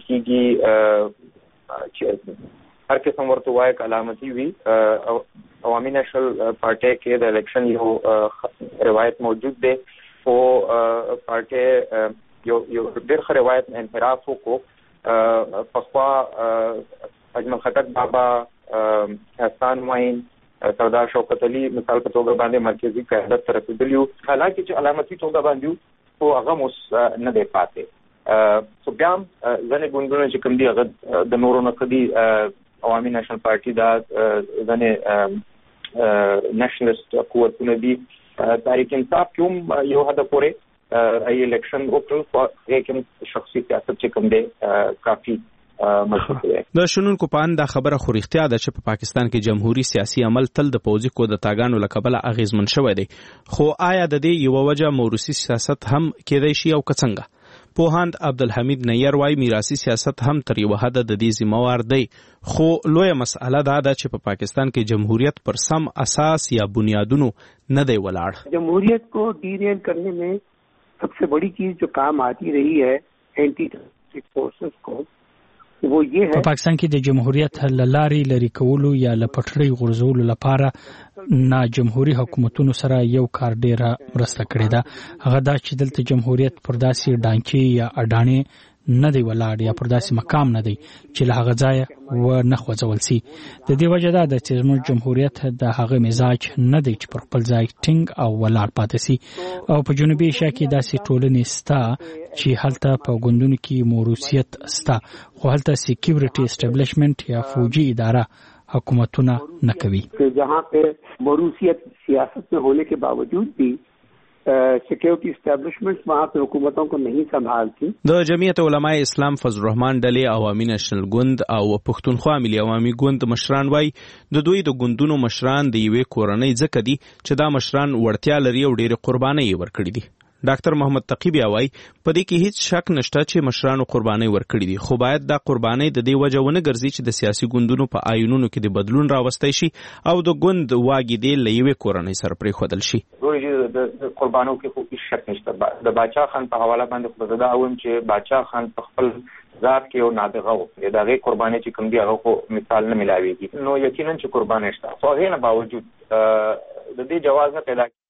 کیږي چې هر قسم ورته وایي علامتي وي. عوامي نېشنل پارټي کې د الیکشن یو روایت موجود دی او پارټي یو ډېر ښه روایت انحراف وکړو. پخوا اجمل خټک بابا، احسان معین، سردار شوکت علي مثال په توګه باندې مرکزی قیادت ته رسېدلي وو. حالانکه چې علامتي توګه باندې خو هغه اوس نه دی پاتې. خو بیا هم ځینې ګوندونه چې کوم دي هغه د نورو نه ښه دي. عوامي نیشنل پارټي دا ځینې نیشنلسټ قوتونه دي. تحریک انصاف کې هم یو حده پورې الیکشن وکړل خو هغې کې شخصي سیاست چې کوم دی کافي د شنونکو په اند دا خبره خو رښتیا ده چې په پاکستان کې جمهوری سیاسي عمل تل د پوځي کودتاګانو له کبله اغیزمن شوی دی خو آیا د دې یو وجه موروثي سیاست هم کېدای شي او که څنګه؟ پوهاند عبدالحمید نیر وایي میراثي سیاست هم تر یوه حده د دې ذمہوار دی، خو لویه مسئله دا ده چې په پاکستان کې جمهوریت پر سم اساس یا بنیادونو نه دی ولاړ. جمهوریت کو ڈیریل کرنے میں سب سے بڑی چیز جو کام آتی رہی ہے اینٹی ٹیررسٹک فورسز کو، وہ یہ ہے په پاکستان کې د جمهوریت لارې لري کولو یا لپټړی غورځولو لپاره نه جمهوریت حکومتونو سره یو کار ډیره مرسته کړې ده، هغه دا چې دلته جمهوریت پر داسې ډانچې یا اډانې نه دی ولاړ یا پر داسې مقام نه دی چې له هغه ځایه ونه خوځول سي. د دې وجه دا ده چې زموږ جمهوریت د هغه مزاج نه دی چې پر خپل ځای ټینګ او ولاړ پاتې سي. او په جنوبي ایشیا کې داسې ټولنې سته چې هلته په ګوندونو کې موروثیت سته، خو هلته سکیورټي اسټابلیشمنٹ یا فوجي اداره حکومتونه نه کوي. جہاں پہ موروثیت سیاست میں ہونے کے باوجود بھی سیکیورٹی اسٹیبلشمنٹس وہاں پہ حکومتوں کو نہیں سنبھالتی. د جمعیت علماء اسلام فضل الرحمن ډلې عوامي نېشنل ګوند او پښتونخوا ملي عوامي ګوند مشران وایي د دوی د ګوندونو مشران د یوې کورنۍ ځکه دي چې دا مشران وړتیا لري او ډېرې قربانۍ یې ورکړي دي. ډاکټر محمد تقی بیا وایي په دې کې هیڅ شک نشته چې مشرانو قربانۍ ورکړي دي، خو باید دا قربانۍ د دې وجه ونه ګرځي چې د سیاسي ګوندونو په آیونونو کې د بدلون راوستی شي او د ګوند واګې دې له یوې کورنۍ سره پرېښودل شي. د قربانو کې خو هیڅ شک نشته. د باچا خان په حواله باندې خو زه دا وایم چې باچا خان په خپل ذات کې یو نابغه و، د هغې قربانۍ چې کوم دي هغه خو مثال نه ملاویږي، نو یقینا چې قربانۍ شته، خو هغې نه باوجود د دې جواز نه پیدا